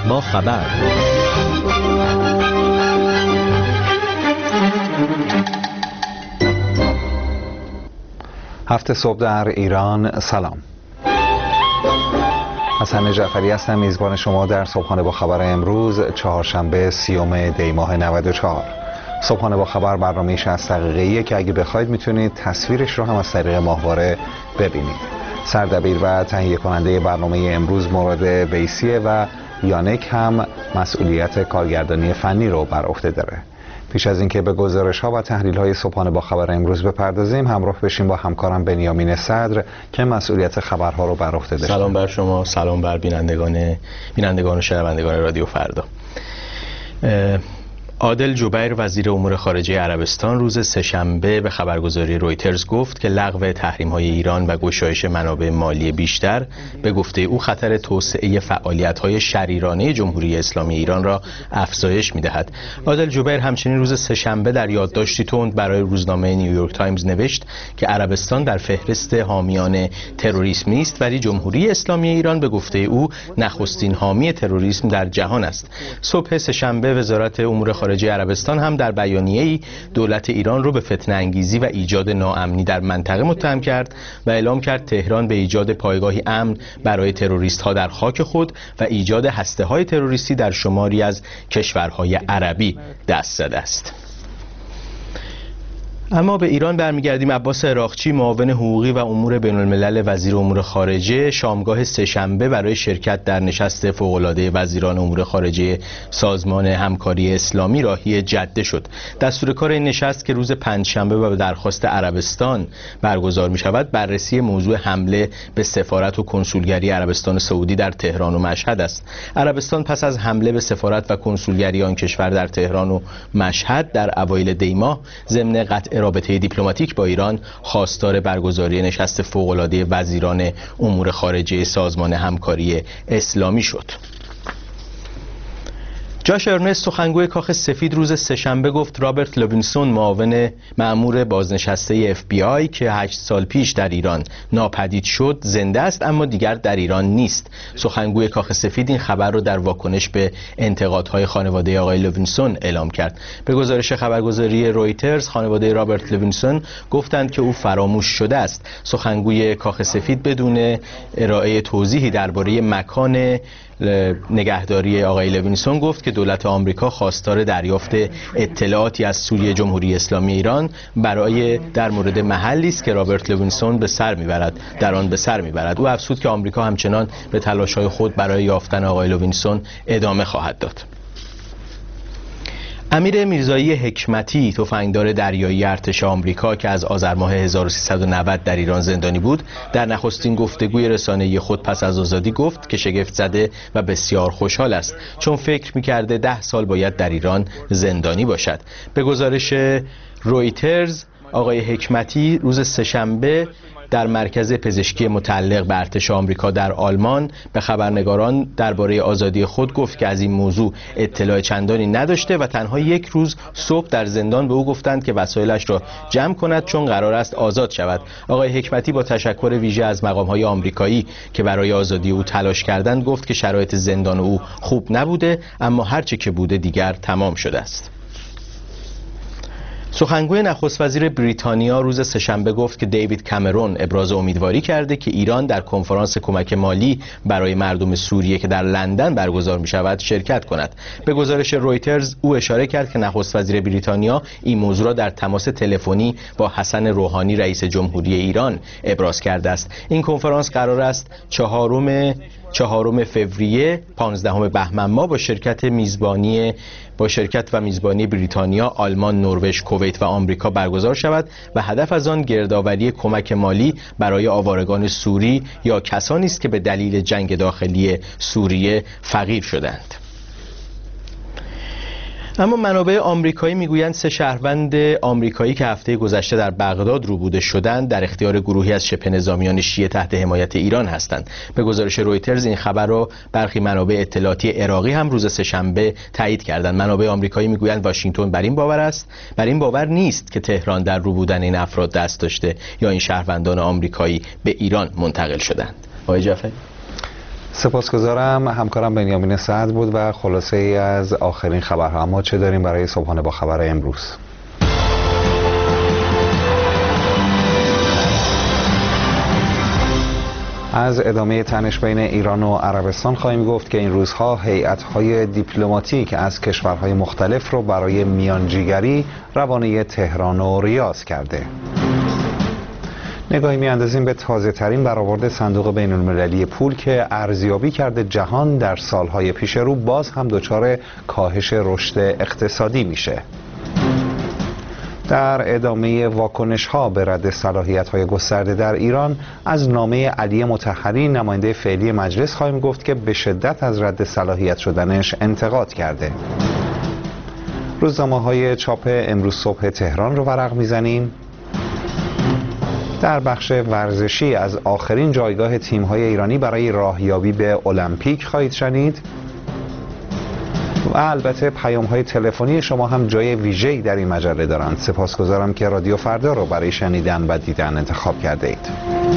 با خبر. هفت صبح در ایران. سلام، حسن جعفری هستم، میزبان شما در صبحانه با خبر امروز چهارشنبه 30 دی ماه 94. صبحانه با خبر برنامه 60 دقیقه‌ایه که اگه بخواید میتونید تصویرش رو هم از طریق ماهواره ببینید. سردبیر و تهیه کننده برنامه امروز مراد بیسیه و یانک هم مسئولیت کارگردانی فنی رو بر عهده داره. پیش از اینکه به گزارش‌ها و تحلیل‌های صبحانه با خبر امروز بپردازیم، همراه بشیم با همکارم بنیامین صدر که مسئولیت خبرها رو بر عهده داره. سلام بر شما، سلام بر بینندگان و شنوندگان رادیو فردا. عادل جبیر وزیر امور خارجه عربستان روز سه‌شنبه به خبرگزاری رویترز گفت که لغو تحریم‌های ایران و گشایش منابع مالی بیشتر به گفته او خطر توسعه فعالیت‌های شریرانه جمهوری اسلامی ایران را افزایش می‌دهد. عادل جبیر همچنین روز سه‌شنبه در یادداشتی تند برای روزنامه نیویورک تایمز نوشت که عربستان در فهرست حامیان تروریسم نیست، ولی جمهوری اسلامی ایران به گفته او نخستین حامی تروریسم در جهان است. صبح سه‌شنبه وزارت امور خارجه عربستان هم در بیانیه‌ای دولت ایران رو به فتنه انگیزی و ایجاد ناامنی در منطقه متهم کرد و اعلام کرد تهران به ایجاد پایگاهی امن برای تروریست‌ها در خاک خود و ایجاد هسته‌های تروریستی در شماری از کشورهای عربی دست زده است. اما به ایران برمیگردیم. عباس عراقچی معاون حقوقی و امور بین الملل وزیر امور خارجه شامگاه سه‌شنبه برای شرکت در نشست فوق‌العاده وزیران امور خارجه سازمان همکاری اسلامی راهی جده شد. دستور کار این نشست که روز پنجشنبه و به درخواست عربستان برگزار می شود بررسی موضوع حمله به سفارت و کنسولگری عربستان سعودی در تهران و مشهد است. عربستان پس از حمله به سفارت و کنسولگری آن کشور در تهران و مشهد در اوایل دی ماه ضمن قطع رابطه دیپلماتیک با ایران خواستار برگزاری نشست فوق‌العاده وزیران امور خارجه سازمان همکاری اسلامی شد. جاش ارنست سخنگوی کاخ سفید روز سه‌شنبه گفت رابرت لوینسون معاون مأمور بازنشسته FBI که 8 سال پیش در ایران ناپدید شد زنده است اما دیگر در ایران نیست. سخنگوی کاخ سفید این خبر رو در واکنش به انتقادهای خانواده آقای لوینسون اعلام کرد. به گزارش خبرگزاری رویترز خانواده رابرت لوینسون گفتند که او فراموش شده است. سخنگوی کاخ سفید بدون ارائه توضیحی درباره مکان نگهداری آقای لوینسون گفت که دولت آمریکا خواستار دریافت اطلاعاتی از سوی جمهوری اسلامی ایران در مورد محلی است که رابرت لوینسون در آن به سر میبرد. او افزود که آمریکا همچنان به تلاش‌های خود برای یافتن آقای لوینسون ادامه خواهد داد. امیر میرزایی حکمتی تفنگدار دریایی ارتش آمریکا که از آذر ماه 1390 در ایران زندانی بود در نخستین گفتگوی رسانه‌ای خود پس از آزادی گفت که شگفت زده و بسیار خوشحال است چون فکر می‌کرده 10 سال باید در ایران زندانی باشد. به گزارش رویترز آقای حکمتی روز سه‌شنبه در مرکز پزشکی متعلق به ارتش آمریکا در آلمان به خبرنگاران درباره آزادی خود گفت که از این موضوع اطلاع چندانی نداشته و تنها یک روز صبح در زندان به او گفتند که وسایلش را جمع کند چون قرار است آزاد شود. آقای حکمتی با تشکر ویژه از مقام‌های آمریکایی که برای آزادی او تلاش کردند گفت که شرایط زندان او خوب نبوده اما هرچه که بوده دیگر تمام شده است. سخنگوی نخست وزیر بریتانیا روز سه‌شنبه گفت که دیوید کامرون ابراز امیدواری کرده که ایران در کنفرانس کمک مالی برای مردم سوریه که در لندن برگزار می شود شرکت کند. به گزارش رویترز او اشاره کرد که نخست وزیر بریتانیا این موضوع را در تماس تلفنی با حسن روحانی رئیس جمهوری ایران ابراز کرده است. این کنفرانس قرار است 4 فوریه 15 بهمن ماه با شرکت و میزبانی بریتانیا، آلمان، نروژ، کویت و آمریکا برگزار شود و هدف از آن گردآوری کمک مالی برای آوارگان سوری یا کسانی است که به دلیل جنگ داخلی سوریه فقیر شدند. اما منابع آمریکایی میگویند 3 شهروند آمریکایی که هفته گذشته در بغداد روبوده شدند در اختیار گروهی از شبه نظامیان شیعه تحت حمایت ایران هستند. به گزارش رویترز این خبر را برخی منابع اطلاعاتی عراقی هم روز سه‌شنبه تایید کردند. منابع آمریکایی میگویند واشنگتن بر این باور نیست که تهران در روبودن این افراد دست داشته یا این شهروندان آمریکایی به ایران منتقل شدند. آقای جعفری سپاسگزارم. همکارم بنیامین سعد بود و خلاصه ای از آخرین خبرها. اما چه داریم برای صبحانه با خبر امروز؟ از ادامه تنش بین ایران و عربستان خواهیم گفت که این روزها هیئت‌های دیپلماتیک از کشورهای مختلف رو برای میانجیگری روانه تهران و ریاض کرده. نگاهی می‌اندازیم به تازه‌ترین برآورد صندوق بین‌المللی پول که ارزیابی کرده جهان در سالهای پیش رو باز هم دچار کاهش رشد اقتصادی میشه. در ادامه واکنش‌ها به رد صلاحیت‌های گسترده در ایران از نامه علی مطهری نماینده فعلی مجلس خواهیم گفت که به شدت از رد صلاحیت شدنش انتقاد کرده. روزنامه‌های چاپ امروز صبح تهران رو ورق می‌زنیم. در بخش ورزشی از آخرین جایگاه تیم‌های ایرانی برای راهیابی به المپیک خواهید شنید. و البته پیام‌های تلفنی شما هم جای ویژه‌ای در این مجله دارند. سپاسگزارم که رادیو فردا رو برای شنیدن و دیدن انتخاب کرده اید.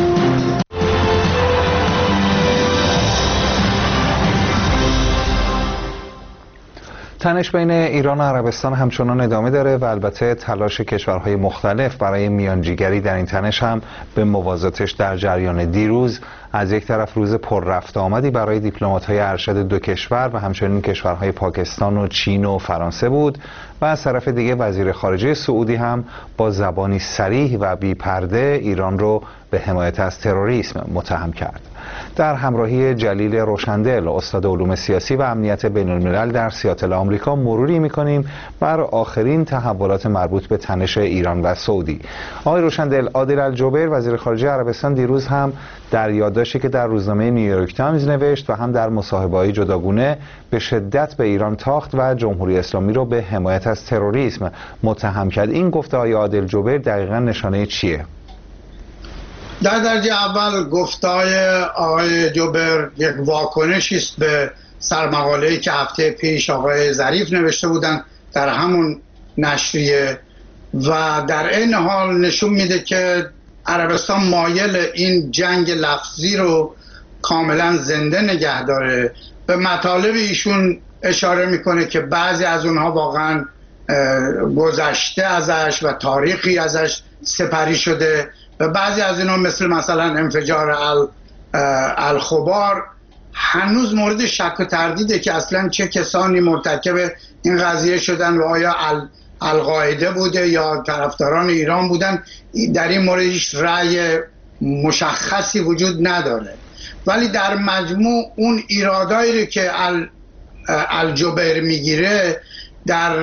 تنش بین ایران و عربستان همچنان ادامه داره و البته تلاش کشورهای مختلف برای میانجیگری در این تنش هم به موازاتش در جریان. دیروز از یک طرف روز پر رفت آمدی برای دیپلمات‌های ارشد دو کشور و همچنین کشورهای پاکستان و چین و فرانسه بود و از طرف دیگه وزیر خارجه سعودی هم با زبانی صریح و بی‌پرده ایران رو به حمایت از تروریسم متهم کرد. در همراهی جلیل روشندل، استاد علوم سیاسی و امنیت بین الملل در سیاتل آمریکا، مروری می‌کنیم بر آخرین تحولات مربوط به تنش ایران و سعودی. آقای روشندل، عادل الجبیر وزیر خارجه عربستان دیروز هم در یادداشتی که در روزنامه نیویورک تایمز نوشت و هم در مصاحبه‌های جداگانه به شدت به ایران تاخت و جمهوری اسلامی رو به حمایت از تروریسم متهم کرد. این گفته های عادل جبیر دقیقاً نشانه چیه؟ در درجه اول گفته‌های آقای جبر یک واکنشی است به سرمقاله‌ای که هفته پیش آقای ظریف نوشته بودند در همون نشریه و در این حال نشون میده که عربستان مایل این جنگ لفظی رو کاملا زنده نگه داره. به مطالب ایشون اشاره میکنه که بعضی از اونها واقعا گذشته ازش و تاریخی ازش سپری شده و بعضی از اینا مثلا انفجار الخبار هنوز مورد شک و تردیده که اصلا چه کسانی مرتکب این قضیه شدن و آیا القاعده بوده یا طرفداران ایران بودن. در این مورد هیچ رأی مشخصی وجود نداره، ولی در مجموع اون ایرادایی که الجبیر میگیره در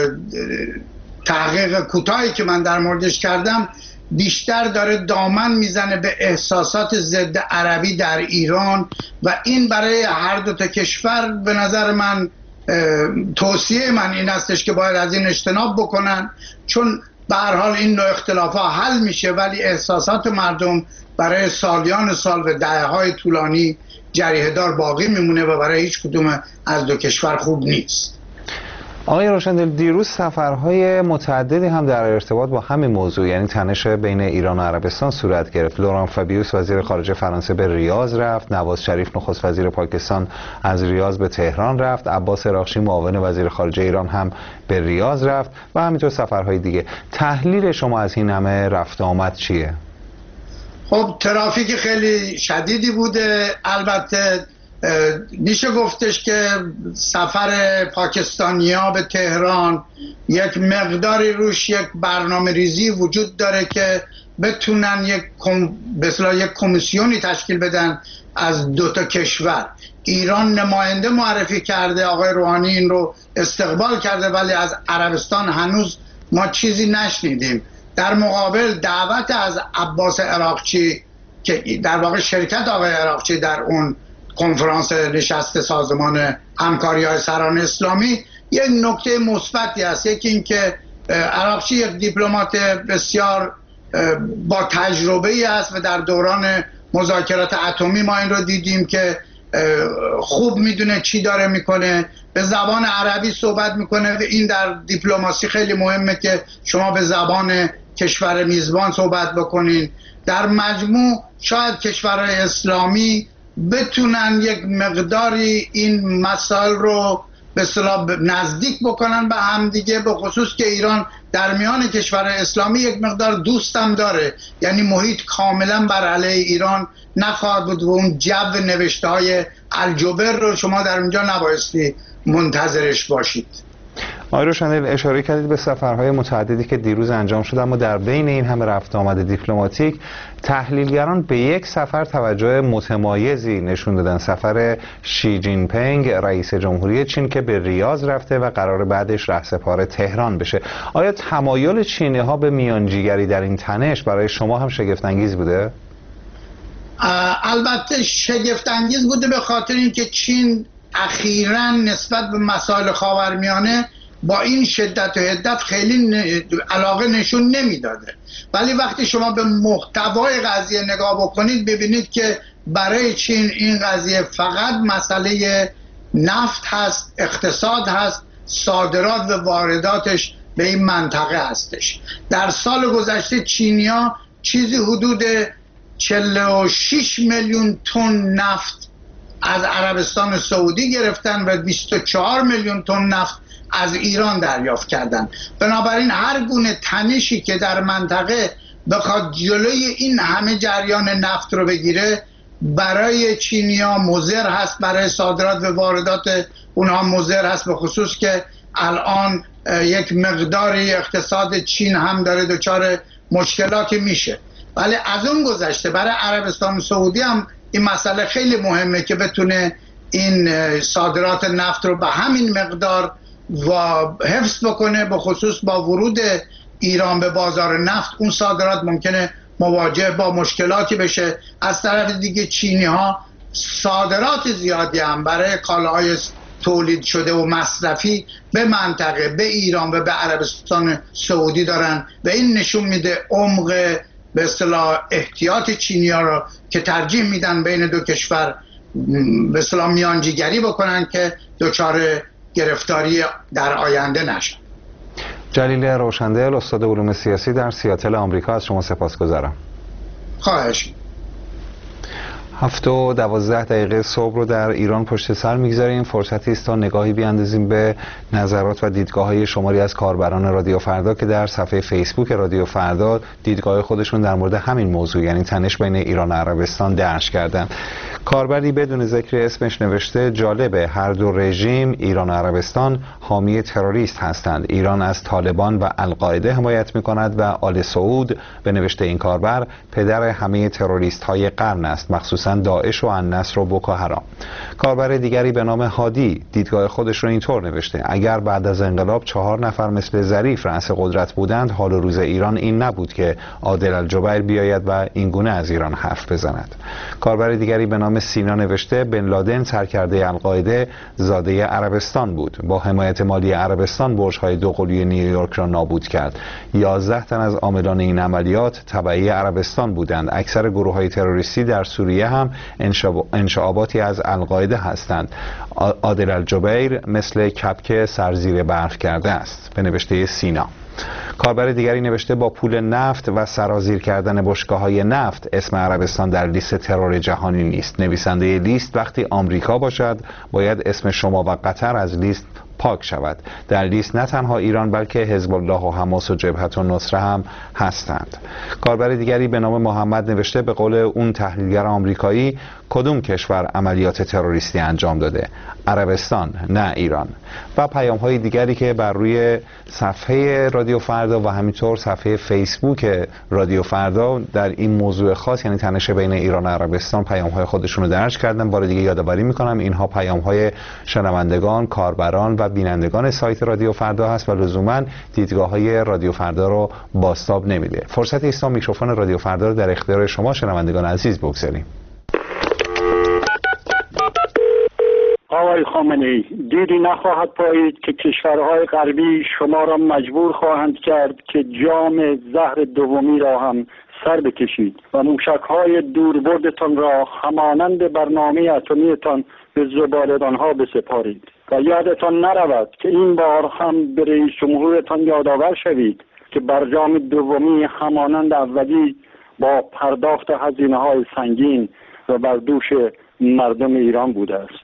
تحقیق کوتاهی که من در موردش کردم بیشتر داره دامن میزنه به احساسات ضد عربی در ایران و این برای هر دو تا کشور به نظر من توصیه من این هستش که باید از این اجتناب بکنن، چون به هر حال این نوع اختلافات حل میشه ولی احساسات مردم برای سالیان سال و دهه‌های طولانی جریحه دار باقی میمونه و برای هیچ کدوم از دو کشور خوب نیست. آقای روشندل، دیروز سفرهای متعددی هم در ارتباط با همین موضوع یعنی تنش بین ایران و عربستان صورت گرفت. لوران فابیوس وزیر خارجه فرانسه به ریاض رفت، نواز شریف نخست وزیر پاکستان از ریاض به تهران رفت، عباس عراقچی معاون وزیر خارجه ایران هم به ریاض رفت و همینطور سفرهای دیگه. تحلیل شما از این همه رفت آمد چیه؟ خب ترافیک خیلی شدیدی بوده. البته میشه گفتش که سفر پاکستانی‌ها به تهران یک مقداری روش یک برنامه ریزی وجود داره که بتونن یک کمیسیونی تشکیل بدن از دو تا کشور. ایران نماینده معرفی کرده، آقای روحانی این رو استقبال کرده، ولی از عربستان هنوز ما چیزی نشنیدیم. در مقابل دعوت از عباس عراقچی که در واقع شرکت آقای عراقچی در اون کنفرانس نشست سازمان همکاری‌های سران اسلامی یک نکته مثبتی است. یکی این که عراقچی یک دیپلمات بسیار با تجربه‌ای است و در دوران مذاکرات اتمی ما این رو دیدیم که خوب میدونه چی داره میکنه، به زبان عربی صحبت میکنه و این در دیپلماسی خیلی مهمه که شما به زبان کشور میزبان صحبت بکنین. در مجموع شاید کشورهای اسلامی بتونن یک مقداری این مسائل رو به اصطلاح نزدیک بکنن به هم دیگه، به خصوص که ایران در میان کشور اسلامی یک مقدار دوستم داره، یعنی محیط کاملا بر علیه ایران نخواهد بود و اون جو نوشته های الجبر رو شما در اونجا نبایستی منتظرش باشید. آقای روشندل، اشاره کردید به سفرهای متعددی که دیروز انجام شد، اما در بین این همه رفت آمد دیپلماتیک تحلیلگران به یک سفر توجه متمایزی نشون دادن، سفر شی جین پینگ رئیس جمهوری چین که به ریاض رفته و قرار بعدش رهسپار تهران بشه. آیا تمایل چینی ها به میانجیگری در این تنش برای شما هم شگفت انگیز بوده؟ البته شگفت انگیز بوده، به خاطر اینکه چین اخیراً نسبت به مسائل خاورمیانه با این شدت و حدت خیلی علاقه نشون نمیداده، ولی وقتی شما به محتوای قضیه نگاه بکنید ببینید که برای چین این قضیه فقط مسئله نفت هست، اقتصاد هست، صادرات و وارداتش به این منطقه هستش. در سال گذشته چینیا چیزی حدود 46 میلیون تن نفت از عربستان سعودی گرفتن و 24 میلیون تن نفت از ایران دریافت کردن. بنابراین هر گونه تنشی که در منطقه بخواد جلوی این همه جریان نفت رو بگیره برای چینیا مضر هست، برای صادرات و واردات اونها مضر هست، به خصوص که الان یک مقداری اقتصاد چین هم داره دچار مشکلاتی میشه. ولی از اون گذشته برای عربستان سعودی هم این مسئله خیلی مهمه که بتونه این صادرات نفت رو به همین مقدار و حفظ بکنه، به خصوص با ورود ایران به بازار نفت اون صادرات ممکنه مواجه با مشکلاتی بشه. از طرف دیگه چینی ها صادرات زیادی هم برای کالاهای تولید شده و مصرفی به منطقه، به ایران و به عربستان سعودی دارن و این نشون میده عمق به اصطلاح احتیاط چینی ها را که ترجیح میدن بین دو کشور به اصطلاح میانجیگری بکنن که دچار گرفتاری در آینده نشن. جلیل روشندل، استاد علوم سیاسی در سیاتل آمریکا، از شما سپاسگزارم. خواهش. 7:12 صبح رو در ایران پشت سر میگذاریم. فرصتی است تا نگاهی بیاندازیم به نظرات و دیدگاه‌های شماری از کاربران رادیو فردا که در صفحه فیسبوک رادیو فردا دیدگاه خودشون در مورد همین موضوع، یعنی تنش بین ایران و عربستان، درج کردن. کاربری بدون ذکر اسمش نوشته جالبه هر دو رژیم ایران و عربستان حامی تروریست هستند. ایران از طالبان و القاعده حمایت می‌کند و آل سعود به نوشته این کاربر پدر همه تروریست‌های قرن است، مخصوصاً داعش و النصر و بوکو حرام. کاربر دیگری به نام هادی دیدگاه خودش رو اینطور نوشته: اگر بعد از انقلاب 4 نفر مثل ظریف رأس قدرت بودند، حال و روز ایران این نبود که عادل الجبیر بیاید و این گونه از ایران حرف بزند. کاربر دیگری به نام سینا نوشته: بن لادن سرکرده القاعده زاده عربستان بود، با حمایت مالی عربستان برج‌های دوقلوی نیویورک را نابود کرد. 11 تن از عاملان این عملیات تبعی عربستان بودند. اکثر گروه‌های تروریستی در سوریه هم انشعاباتی از القاعده هستند. عادل الجبیر مثل کپک سرزیر برف کرده است، به نوشته سینا. کاربر دیگری نوشته: با پول نفت و سرازیر کردن بشکه‌های نفت اسم عربستان در لیست ترور جهانی نیست. نویسنده لیست وقتی آمریکا باشد باید اسم شما و قطر از لیست پاک شود. در لیست نه تنها ایران بلکه حزب الله و حماس و جبهت النصره هم هستند. کاربر دیگری به نام محمد نوشته: به قول اون تحلیلگر آمریکایی کدوم کشور عملیات تروریستی انجام داده؟ عربستان، نه ایران. و پیام‌های دیگری که بر روی صفحه رادیو فردا و همینطور صفحه فیسبوک رادیو فردا در این موضوع خاص، یعنی تنش بین ایران و عربستان، پیام‌های خودشون رو درج کردن. بار دیگه یادآوری می‌کنم اینها پیام‌های شنوندگان، کاربران و بینندگان سایت رادیو فردا هست و لزوما دیدگاه‌های رادیو فردا رو بازتاب نمیده. فرصتی است تا میکروفون رادیو فردا رو در اختیار شما شنوندگان عزیز بگذاریم. آقای خامنه‌ای، دیدی نخواهد پایید که کشورهای غربی شما را مجبور خواهند کرد که جام زهر دومی را هم سر بکشید و موشک‌های دوربردتان را همانند برنامه اتمی‌تان به زباله‌دانها بسپارید و یادتان نرود که این بار هم به رئیس جمهورتان یادآور شوید که برجام دومی همانند اولی با پرداخت هزینه‌های سنگین و بر دوش مردم ایران بوده است.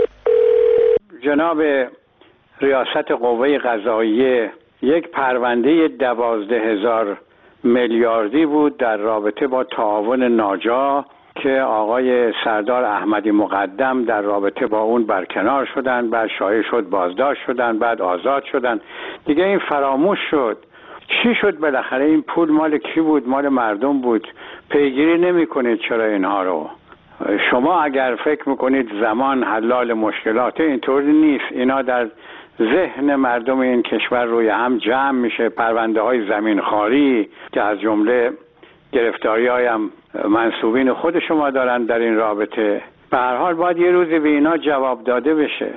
جناب ریاست قوه قضاییه یک پرونده 12,000 میلیاردی بود در رابطه با تعاون ناجا که آقای سردار احمدی مقدم در رابطه با اون برکنار شدن، بعد شایع شد بازداشت شدن، بعد آزاد شدن، دیگه این فراموش شد. چی شد بالاخره؟ این پول مال کی بود؟ مال مردم بود. پیگیری نمی کنید چرا اینها رو؟ شما اگر فکر میکنید زمان حلال مشکلات، اینطوری نیست. اینا در ذهن مردم این کشور روی هم جمع میشه. پرونده های زمین خواری که از جمله گرفتاری هایم منصوبین خود شما دارن در این رابطه، به هر حال باید یه روزی به اینا جواب داده بشه.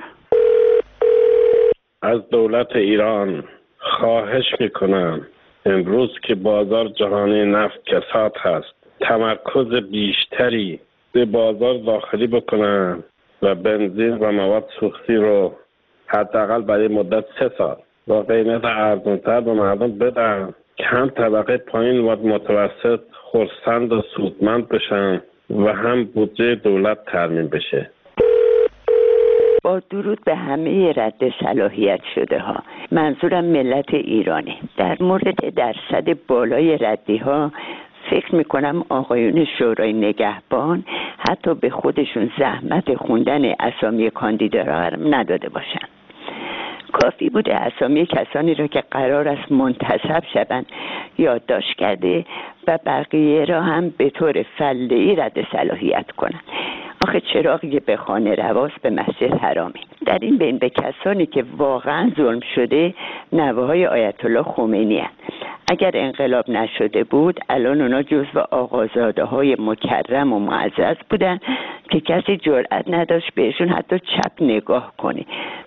از دولت ایران خواهش میکنم امروز که بازار جهانی نفت کساد هست، تمرکز بیشتری به بازار داخلی بکنن و بنزین و مواد سوختی رو حداقل برای مدت 3 سال با قیمت ارزان‌تر به مردم بدن که هم طبقه پایین و متوسط خرسند و سودمند بشن و هم بودجه دولت ترمیم بشه. با درود به همه رد صلاحیت شده ها، منظورم ملت ایرانه. در مورد درصد بالای ردی ها فکر میکنم آقایون شورای نگهبان حتی به خودشون زحمت خوندن اسامی کاندیداها نداده باشن. کافی بوده اسامی کسانی را که قرار است منتصب شوند یادداشت کرده و بقیه را هم به طور فله‌ای رد صلاحیت کنند. آخه چراغی که به خانه رواست به مسجد حرامی. در این بین به کسانی که واقعا ظلم شده نوه‌های آیت الله خمینی هستند. اگر انقلاب نشده بود الان اونا جزو آقازاده‌های مکرم و معزز بودن که کسی جرئت نداشت بهشون حتی چپ نگاه کنه.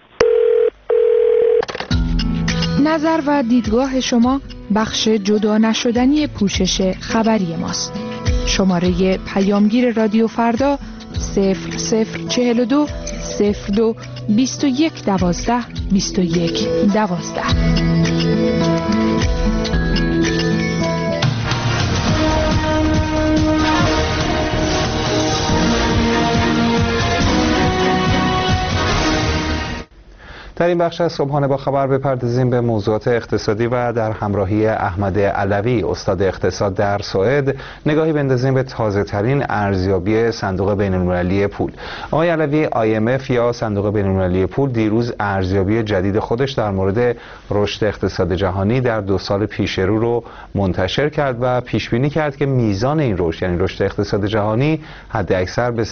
نظر و دیدگاه شما بخش جدا نشدنی پوشش خبری ماست. شماره پیامگیر رادیو فردا 0042 02 21 12 21 12. در این بخش از صبحانه با خبر بپردازیم به موضوعات اقتصادی و در همراهی احمد علوی استاد اقتصاد در سوئد نگاهی بندازیم به تازه ترین ارزیابی صندوق بین‌المللی پول. آقای علوی، IMF یا صندوق بین‌المللی پول دیروز ارزیابی جدید خودش در مورد رشد اقتصاد جهانی در 2 سال پیش رو منتشر کرد و پیش بینی کرد که میزان این رشد یعنی رشد اقتصاد جهانی حداکثر به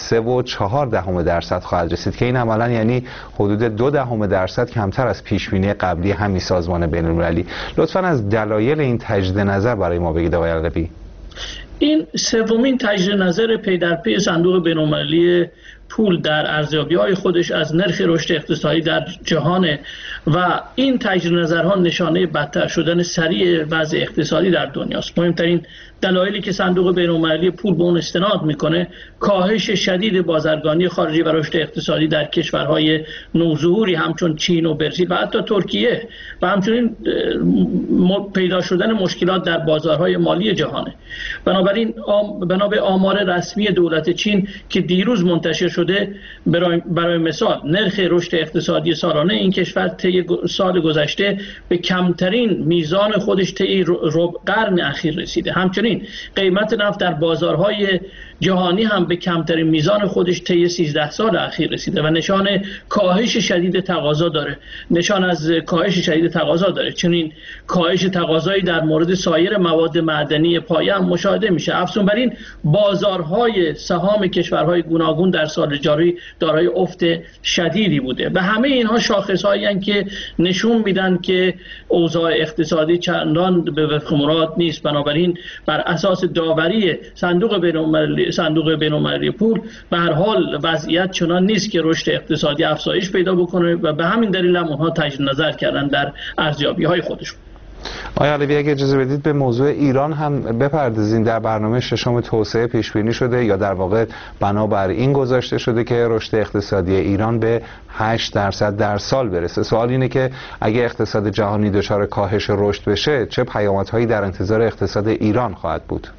3.4% خواهد رسید که این عملاً یعنی حدود 0.2% کمتر از پیشبینی قبلی همین سازمان بین‌المللی. لطفاً از دلایل این تجدید نظر برای ما بگید آقای علوی. این سومین تجدید نظر پی در پی صندوق بین‌المللی پول در ارزیابی‌های خودش از نرخ رشد اقتصادی در جهان و این تجدید نظرها نشانه بدتر شدن سریع وضع اقتصادی در دنیاست. مهمترین دلایلی که صندوق بین‌المللی پول به اون استناد میکنه کاهش شدید بازرگانی خارجی و رشد اقتصادی در کشورهای نوظهوری همچون چین و برزیل و حتی ترکیه و همچنین پیدا شدن مشکلات در بازارهای مالی جهانه. بنابراین بنا به آمار رسمی دولت چین که دیروز منتشر شده، برای مثال نرخ رشد اقتصادی سالانه این کشور طی سال گذشته به کمترین میزان خودش طی ربع قرن اخیر رسیده. همچنین قیمت نفت در بازارهای جهانی هم به کمترین میزان خودش طی 13 سال اخیر رسیده و نشان کاهش شدید تقاضا داره. نشان از کاهش شدید تقاضا داره. چنین کاهش تقاضایی در مورد سایر مواد معدنی پایه هم مشاهده میشه. افزون بر این بازارهای سهام کشورهای گوناگون در سال جاری دارای افت شدیدی بوده و همه اینها شاخصهایی هستند که نشون میدن که اوضاع اقتصادی چندان به وفق مراد نیست. بنابراین بر اساس داوری صندوق بین‌المللی پول به هر حال وضعیت چنان نیست که رشد اقتصادی افزایش پیدا بکنه و به همین دلیل هم اونها تجدید نظر کردن در ارزیابی‌های خودشون. آقای علوی اگه اجازه بدید به موضوع ایران هم بپردازیم. در برنامه ششم توسعه پیش بینی شده یا در واقع بنابر این گذاشته شده که رشد اقتصادی ایران به 8% در سال برسه. سوال اینه که اگه اقتصاد جهانی دچار کاهش رشد بشه چه پیامدهایی در انتظار اقتصاد ایران خواهد بود؟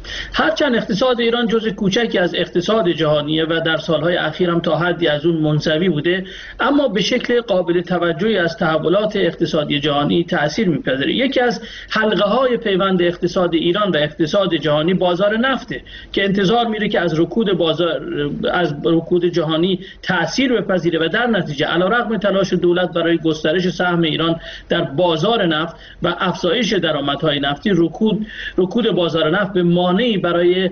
هرچند اقتصاد ایران جزء کوچکی از اقتصاد جهانیه و در سالهای اخیر هم تا حدی از اون منزوی بوده، اما به شکل قابل توجهی از تحولات اقتصادی جهانی تأثیر می‌پذیره. یکی از حلقه‌های پیوند اقتصاد ایران و اقتصاد جهانی بازار نفته که انتظار میره که از رکود جهانی تأثیر بپذیره و در نتیجه علیرغم تلاش دولت برای گسترش سهم ایران در بازار نفت و افزایش درآمدهای نفتی، رکود بازار نفت به مانعی برای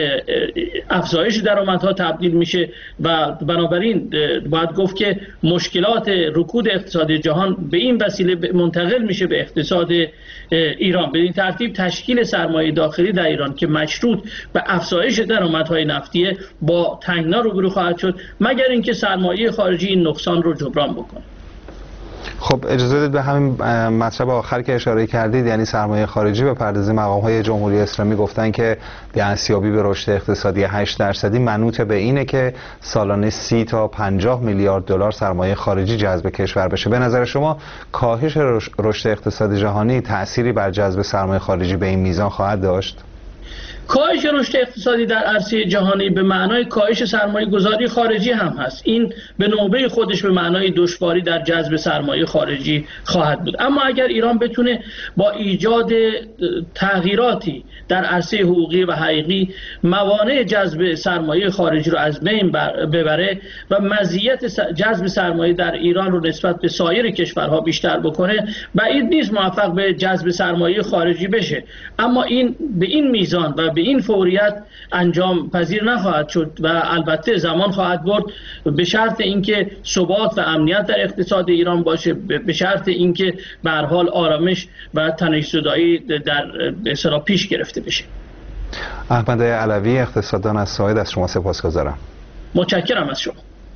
افزایش درآمدها تبدیل میشه و بنابراین باید گفت که مشکلات رکود اقتصادی جهان به این وسیله منتقل میشه به اقتصاد ایران. به این ترتیب تشکیل سرمایه داخلی در ایران که مشروط به افزایش درآمدهای نفتی با تنگنا روبرو خواهد شد، مگر اینکه سرمایه خارجی این نقصان رو جبران بکنه. خب اجازه بدید به همین مطلب آخر که اشاره کردید، یعنی سرمایه خارجی بپردازیم. مقام‌های جمهوری اسلامی گفتن که دستیابی به رشد اقتصادی 8% منوط به اینه که سالانه 30 تا 50 میلیارد دلار سرمایه خارجی جذب کشور بشه. به نظر شما کاهش رشد اقتصاد جهانی تأثیری بر جذب سرمایه خارجی به این میزان خواهد داشت؟ کاهش رشد اقتصادی در عرصه جهانی به معنای کاهش سرمایه گذاری خارجی هم هست. این به نوبه خودش به معنای دشواری در جذب سرمایه خارجی خواهد بود. اما اگر ایران بتونه با ایجاد تغییراتی در عرصه حقوقی و حقیقی موانع جذب سرمایه خارجی رو از بین ببره و مزیت جذب سرمایه در ایران رو نسبت به سایر کشورها بیشتر بکنه، بعید نیست موفق به جذب سرمایه خارجی بشه. اما این به این میزان و به این فوریت انجام پذیر نخواهد شد و البته زمان خواهد برد، به شرط اینکه ثبات و امنیت در اقتصاد ایران باشه، به شرط اینکه به هر حال آرامش و تنش‌زدایی در اصطلاح پیش گرفته بشه. احمد علوی، اقتصاددان از ساید، از شما سپاسگزارم. متشکرم از شما.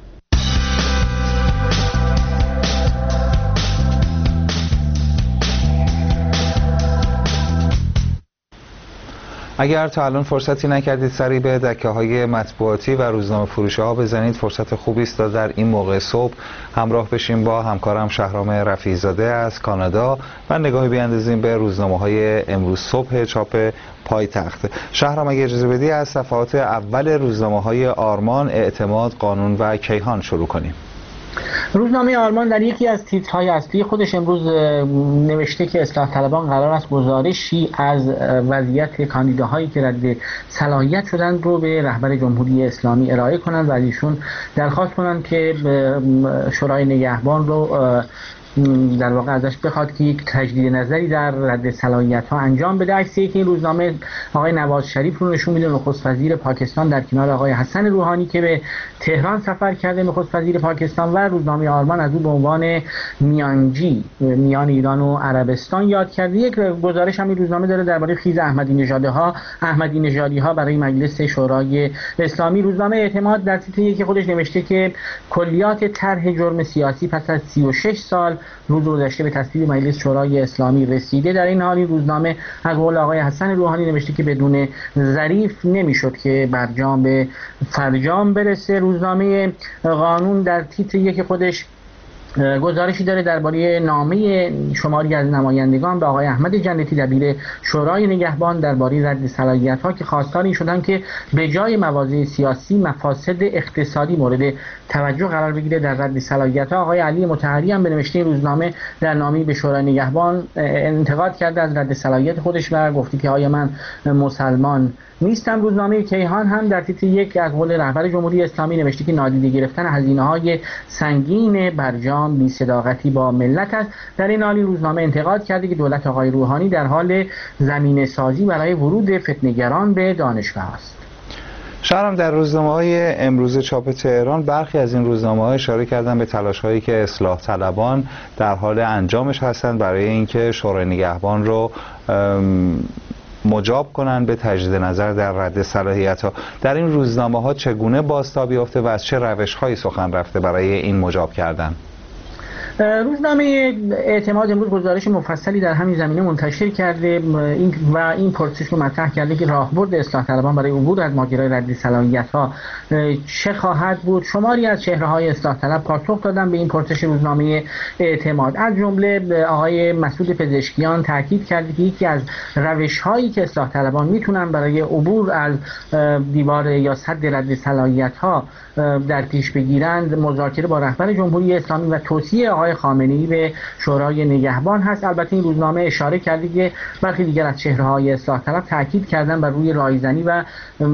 اگر تا الان فرصتی نکردید سری به دکه‌های مطبوعاتی و روزنامه فروشی‌ها بزنید، فرصت خوبی است تا در این موقع صبح همراه بشیم با همکارم شهرام رفیع‌زاده از کانادا و نگاهی بیاندازیم به روزنامه‌های امروز صبح چاپ پایتخت. شهرام اگه اجازه بدی از صفحات اول روزنامه‌های آرمان، اعتماد، قانون و کیهان شروع کنیم. روزنامه آرمان در یکی از تیترهای اصلی خودش امروز نوشته که اصلاح طلبان قرار است گزارشی از وضعیت کاندیداهایی که رد صلاحیت شدند رو به رهبر جمهوری اسلامی ارائه کنند و از ایشون درخواست کنند که شورای نگهبان رو در واقع ازش بخواد که یک تجدید نظری در رد صلاحیت ها انجام بده. عکسی که این روزنامه آقای نواز شریف رو نشون میده، نخست وزیر پاکستان در کنار آقای حسن روحانی که به تهران سفر کرده، نخست وزیر پاکستان، و روزنامه آرمان از او به عنوان میانجی میان ایران و عربستان یاد کرده. یک گزارش هم این روزنامه داره درباره خیز احمدی نژادی ها برای مجلس شورای اسلامی. روزنامه اعتماد در تیتر یکی خودش نوشته که کلیات طرح جرم سیاسی پس از 36 سال روز گذشته به تصویب مجلس شورای اسلامی رسیده. در این حال این روزنامه از قول آقای حسن روحانی نوشته که بدون ظریف نمیشد که برجام به فرجام برسه. روزنامه قانون در تیتر یک خودش گزارشی داره درباره نامه شماری از نمایندگان به آقای احمد جنتی دبیر شورای نگهبان درباره رد صلاحیت‌ها که خواستار این شدن که به جای مواضع سیاسی مفاسد اقتصادی مورد توجه قرار بگیره در رد صلاحیت‌ها. آقای علی مطهری هم به نوشته روزنامه در نامه‌ای به شورای نگهبان انتقاد کرده از رد صلاحیت خودش و گفته که آیا من مسلمان نیستم. روزنامه کیهان هم در تیتر یک از قول رهبر جمهوری اسلامی نوشته که نادیده گرفتن هزینه‌های سنگین برجام بی‌صداقتی با ملت است. در این حال روزنامه انتقاد کرده که دولت آقای روحانی در حال زمینه سازی برای ورود فتنه‌گران به دانشگاه است. شهرام، در روزنامه‌های امروز چاپ تهران برخی از این روزنامه‌ها اشاره کردن به تلاش‌هایی که اصلاح طلبان در حال انجامش هستند برای اینکه شورای نگهبان رو مجاب کنند به تجدید نظر در رد صلاحیت‌ها. در این روزنامه‌ها چگونه بازتاب یافته و از چه روش‌هایی سخن رفته برای این مجاب کردن؟ روزنامه اعتماد امروز گزارش مفصلی در همین زمینه منتشر کرده و این پرسش رو مطرح کرده که راهبرد اصلاح طلبان برای عبور از ماجرای رد صلاحیت‌ها چه خواهد بود. شماری از چهره‌های اصلاح طلب پاسخ دادن به این پرسش روزنامه اعتماد. از جمله آقای مسعود پزشکیان تاکید کرده که یکی از روش‌هایی که اصلاح طلبان میتونن برای عبور از دیوار یا سد رد صلاحیت‌ها در پیش بگیرند مذاکره با رهبر جمهوری اسلامی و توصیه آقای خامنه‌ای به شورای نگهبان هست. البته این روزنامه اشاره کرده که برخی دیگر از چهره‌های اصلاح طلب تاکید کردن بر روی رایزنی و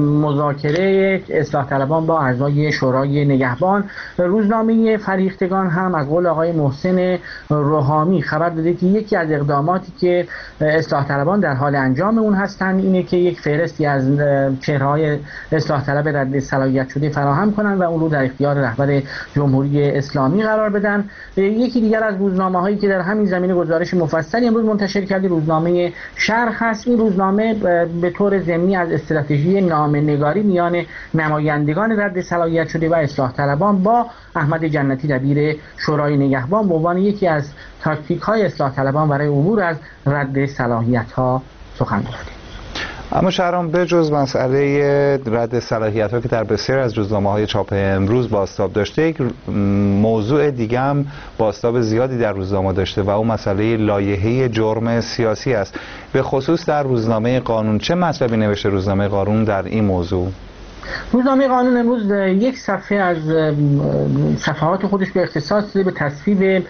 مذاکره اصلاح طلبان با اعضای شورای نگهبان. روزنامه فریختگان هم از قول آقای محسن روحامی خبر داده که یکی از اقداماتی که اصلاح طلبان در حال انجام اون هستند اینه که یک فهرستی از چهره‌های اصلاح طلب رد صلاحیت شده فراهم کنند و اون رو در اختیار رهبر جمهوری اسلامی قرار بدن. یکی دیگر از روزنامه‌هایی که در همین زمینه گزارش مفصلی امروز منتشر کرده روزنامه شرق هست. این روزنامه به طور ضمنی از استراتژی نامه‌نگاری میان نمایندگان رد صلاحیت شده و اصلاح طلبان با احمد جنتی دبیر شورای نگهبان به عنوان یکی از تاکتیک‌های اصلاح طلبان برای عبور از رد صلاحیت‌ها سخن گفته. اما شهرام بجز مسئله رد صلاحیت‌ها که در بسیاری از روزنامه‌های چاپ امروز بازتاب داشته، یک موضوع دیگه هم بازتاب زیادی در روزنامه داشته و اون مسئله لایحه جرم سیاسی است. به خصوص در روزنامه قانون چه مطلبی نوشته روزنامه قانون در این موضوع؟ روزنامه قانون امروز یک صفحه از صفحات خودش به اختصاص به تصویب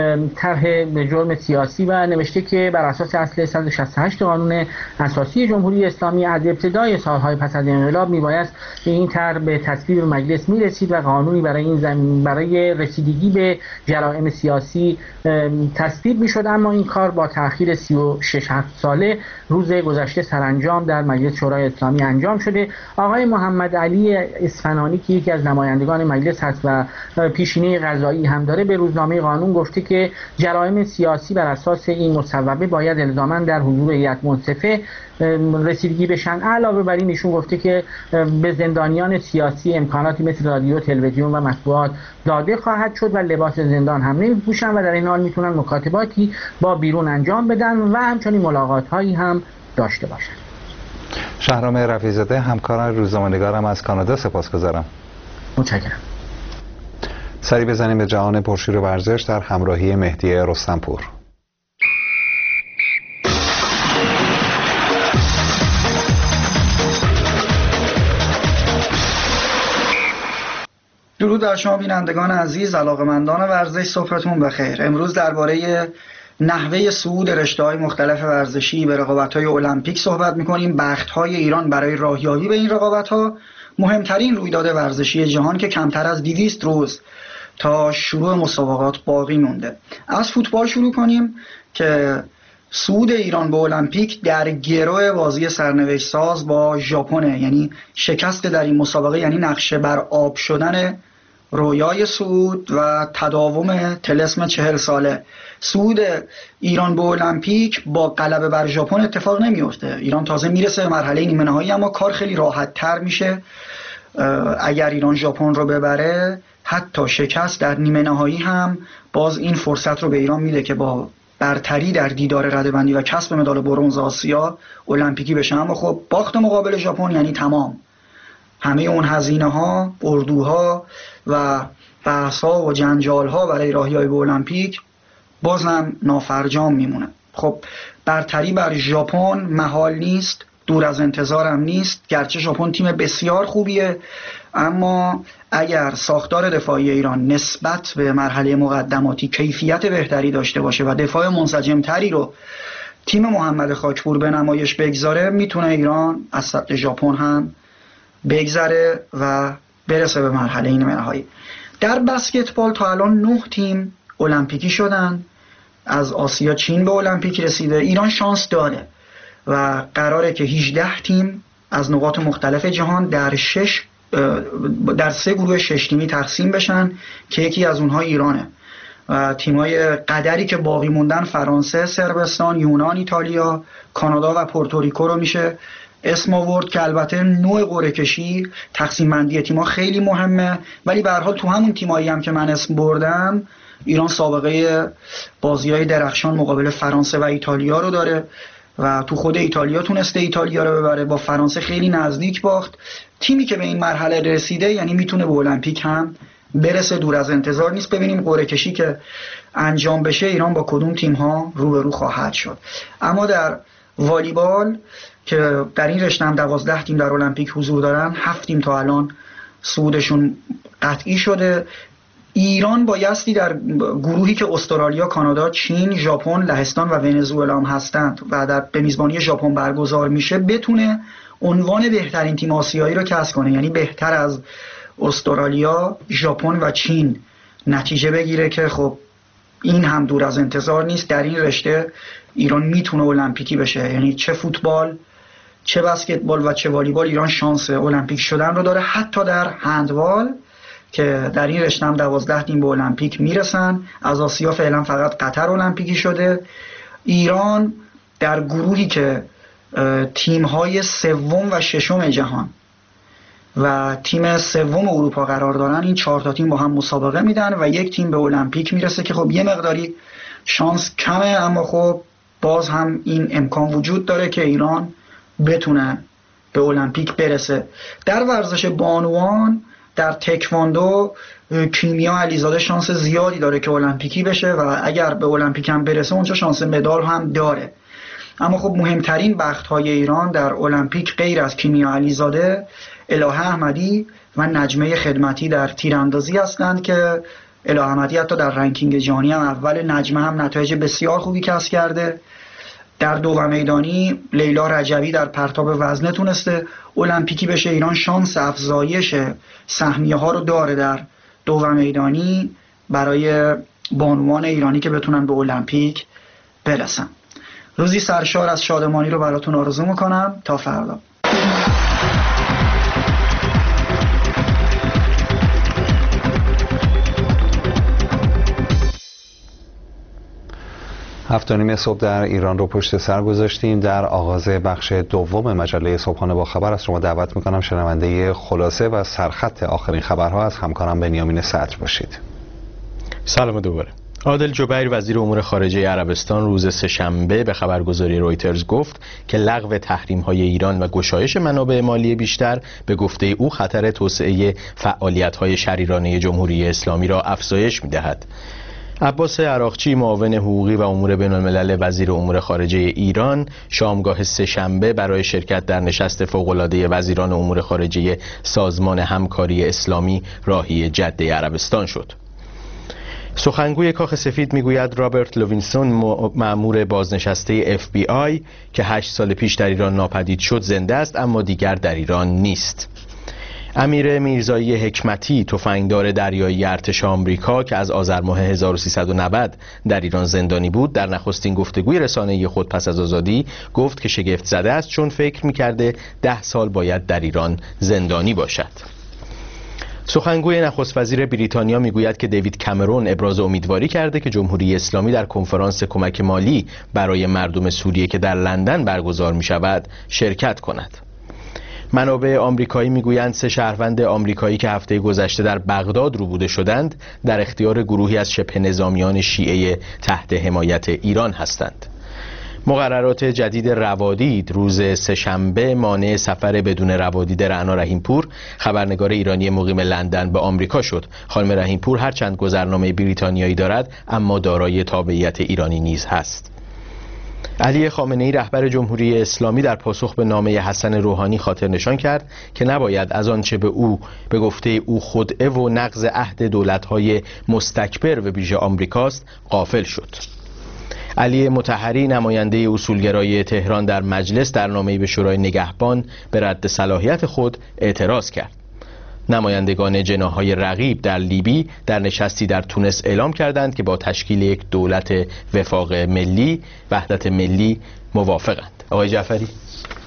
طرح جرم سیاسی و نوشته که بر اساس اصل 168 قانون اساسی جمهوری اسلامی از ابتدای سالهای پس از انقلاب میبایست این طرح به تصویب مجلس میرسید و قانونی برای این زمین برای رسیدگی به جرائم سیاسی تصویب میشد، اما این کار با تأخیر 36 ساله روز گذشته سرانجام در مجلس شورای اسلامی انجام شده. آقای محمد علی اصفهانی که یکی از نمایندگان مجلس هست و پیشینه قضایی هم داره به روزنامه قانون گفته که جرائم سیاسی بر اساس این مصوبه باید الزاماً در حضور هیئت منصفه رسیدگی بشن. علاوه بر این ایشون گفته که به زندانیان سیاسی امکاناتی مثل رادیو، تلویزیون و مطبوعات داده خواهد شد و لباس زندان هم نمی‌پوشن و در این حال میتونن مکاتباتی با بیرون انجام بدن و همچنین ملاقات‌هایی هم داشته باشن. شهرام رفیع‌زاده همکاران روزنامه‌نگارم از کانادا سپاسگزارم. متشکرم. سری بزنیم به جهان پرشور ورزش در همراهی مهدی رستمپور. درود بر شما بینندگان عزیز، علاقه‌مندان ورزش، صبحتون بخیر. امروز درباره نحوه صعود رشته‌های مختلف ورزشی به رقابت‌های المپیک صحبت می‌کنیم. بخت‌های ایران برای راهیابی به این رقابت‌ها، مهمترین رویداد ورزشی جهان که کمتر از 200 روز تا شروع مسابقات باقی مونده. از فوتبال شروع کنیم که صعود ایران به المپیک در گرو بازی سرنوشت ساز با ژاپن، یعنی شکست در این مسابقه یعنی نقشه بر آب شدن رویای صعود و تداوم طلسم 40 ساله. صعود ایران به المپیک با غلبه بر ژاپن اتفاق نمیفته. ایران تازه میرسه به مرحله نیمه نهایی، اما کار خیلی راحت تر میشه. اگر ایران ژاپن رو ببره، حتی شکست در نیمه نهایی هم باز این فرصت رو به ایران میده که با برتری در دیدار رده‌بندی و کسب مدال برنز آسیا المپیکی بشه. اما خب باخت مقابل ژاپن یعنی تمام. همه اون هزینه‌ها، اردوها و بحث‌ها و جنجال‌ها برای راهیابی به المپیک بازم نافرجام میمونه. خب برتری بر ژاپن محال نیست، دور از انتظارم نیست، گرچه ژاپن تیم بسیار خوبیه، اما اگر ساختار دفاعی ایران نسبت به مرحله مقدماتی کیفیت بهتری داشته باشه و دفاع منسجم‌تری رو تیم محمد خاکپور به نمایش بگذاره، میتونه ایران از سطح ژاپن هم بگذره و برسه به مرحله نیمه نهایی. در بسکتبال تا الان 9 تیم المپیکی شدن. از آسیا چین به المپیک رسیده، ایران شانس داره و قراره که 18 تیم از نقاط مختلف جهان در 3 گروه 6 تیمی تقسیم بشن که یکی از اونها ایرانه. تیمای قدری که باقی موندن فرانسه، صربستان، یونان، ایتالیا، کانادا و پورتوریکو رو میشه اسم آورد که البته نوع قرعه کشی تقسیم بندی تیم‌ها خیلی مهمه، ولی به هر حال تو همون تیمایی هم که من اسم بردم ایران سابقه بازی‌های درخشان مقابل فرانسه و ایتالیا رو داره و تو خود ایتالیا تونسته ایتالیا رو ببره، با فرانسه خیلی نزدیک باخت. تیمی که به این مرحله رسیده یعنی میتونه به المپیک هم برسه، دور از انتظار نیست. ببینیم قرعه کشی که انجام بشه ایران با کدوم تیم ها روبرو خواهد شد. اما در والیبال که در این رشته هم 12 تیم در المپیک حضور دارن، 7 تیم تا الان صعودشون قطعی شده. ایران بایستی در گروهی که استرالیا، کانادا، چین، ژاپن، لهستان و ونزوئلا هم هستند و در به میزبانی ژاپن برگزار میشه بتونه عنوان بهترین تیم آسیایی رو کسب کنه، یعنی بهتر از استرالیا، ژاپن و چین نتیجه بگیره که خب این هم دور از انتظار نیست. در این رشته ایران میتونه المپیکی بشه، یعنی چه فوتبال، چه بسکتبال و چه والیبال ایران شانس المپیک شدن رو داره. حتی در هندبال که در این رشته هم 12 تیم به المپیک میرسن، از آسیا فعلا فقط قطر المپیکی شده. ایران در گروهی که تیم‌های سوم و ششم جهان و تیم سوم اروپا قرار دارن، این 4 تا تیم با هم مسابقه میدن و یک تیم به المپیک میرسه که خب یه مقداری شانس کمه، اما خب باز هم این امکان وجود داره که ایران بتونه به المپیک برسه. در ورزش بانوان، در تکواندو، کیمیا علیزاده شانس زیادی داره که المپیکی بشه و اگر به المپیک هم برسه اونجا شانس مدال هم داره. اما خب مهمترین بخت‌های ایران در المپیک غیر از کیمیا علیزاده، الهه احمدی و نجمه خدمتی در تیراندازی هستند که الهه احمدی حتی در رنکینگ جهانی هم اول، نجمه هم نتایج بسیار خوبی کسب کرده. در دو و میدانی لیلا رجبی در پرتاب وزنه تونسته المپیکی بشه. ایران شانس افزایش سهمیه ها رو داره در دو و میدانی برای بانوان ایرانی که بتونن به المپیک برسن. روزی سرشار از شادمانی رو براتون آرزو میکنم. تا فردا. هفت و نیم صبح در ایران رو پشت سر گذاشتیم. در آغاز بخش دوم مجله صبحانه با خبر از شما دعوت میکنم شنونده خلاصه و سرخط آخرین خبرها از همکارم بنیامین صدر باشید. سلام دوباره. عادل جبیر وزیر امور خارجه عربستان روز سه‌شنبه به خبرگزاری رویترز گفت که لغو تحریم‌های ایران و گشایش منابع مالی بیشتر به گفته او خطر توسعه فعالیت‌های شریرانه جمهوری اسلامی را افزایش می‌دهد. عباس عراقچی معاون حقوقی و امور بین‌الملل وزیر امور خارجه ایران شامگاه سه‌شنبه برای شرکت در نشست فوق‌العاده وزیران امور خارجه سازمان همکاری اسلامی راهی جده عربستان شد. سخنگوی کاخ سفید میگوید رابرت لوینسون مأمور بازنشسته FBI که 8 سال پیش در ایران ناپدید شد زنده است اما دیگر در ایران نیست. امیر میرزایی حکمتی تفنگدار دریایی ارتش آمریکا که از آذر ماه 1390 در ایران زندانی بود در نخستین گفتگوی رسانه‌ای خود پس از آزادی گفت که شگفت زده است چون فکر می‌کرده 10 سال باید در ایران زندانی باشد. سخنگوی نخست وزیر بریتانیا میگوید که دیوید کامرون ابراز امیدواری کرده که جمهوری اسلامی در کنفرانس کمک مالی برای مردم سوریه که در لندن برگزار می شود شرکت کند. منابع آمریکایی میگویند 3 شهروند آمریکایی که هفته گذشته در بغداد روبوده شدند در اختیار گروهی از شبه نظامیان شیعه تحت حمایت ایران هستند. مقررات جدید روادید روز سه‌شنبه مانع سفر بدون روادید رعنا رحیمپور خبرنگار ایرانی مقیم لندن به آمریکا شد. خانم رحیمپور هرچند گذرنامه بریتانیایی دارد اما دارای تابعیت ایرانی نیز هست. علی خامنه‌ای رهبر جمهوری اسلامی در پاسخ به نامه حسن روحانی خاطر نشان کرد که نباید از آنچه به گفته او خدعه و نقض عهد دولت‌های مستکبر و ویژه آمریکاست غافل شد. علی مطهری نماینده اصولگرای تهران در مجلس در نامه‌ای به شورای نگهبان به رد صلاحیت خود اعتراض کرد. نمایندگان جناح‌های رقیب در لیبی در نشستی در تونس اعلام کردند که با تشکیل یک دولت وفاق ملی، وحدت ملی موافقند. آقای جعفری.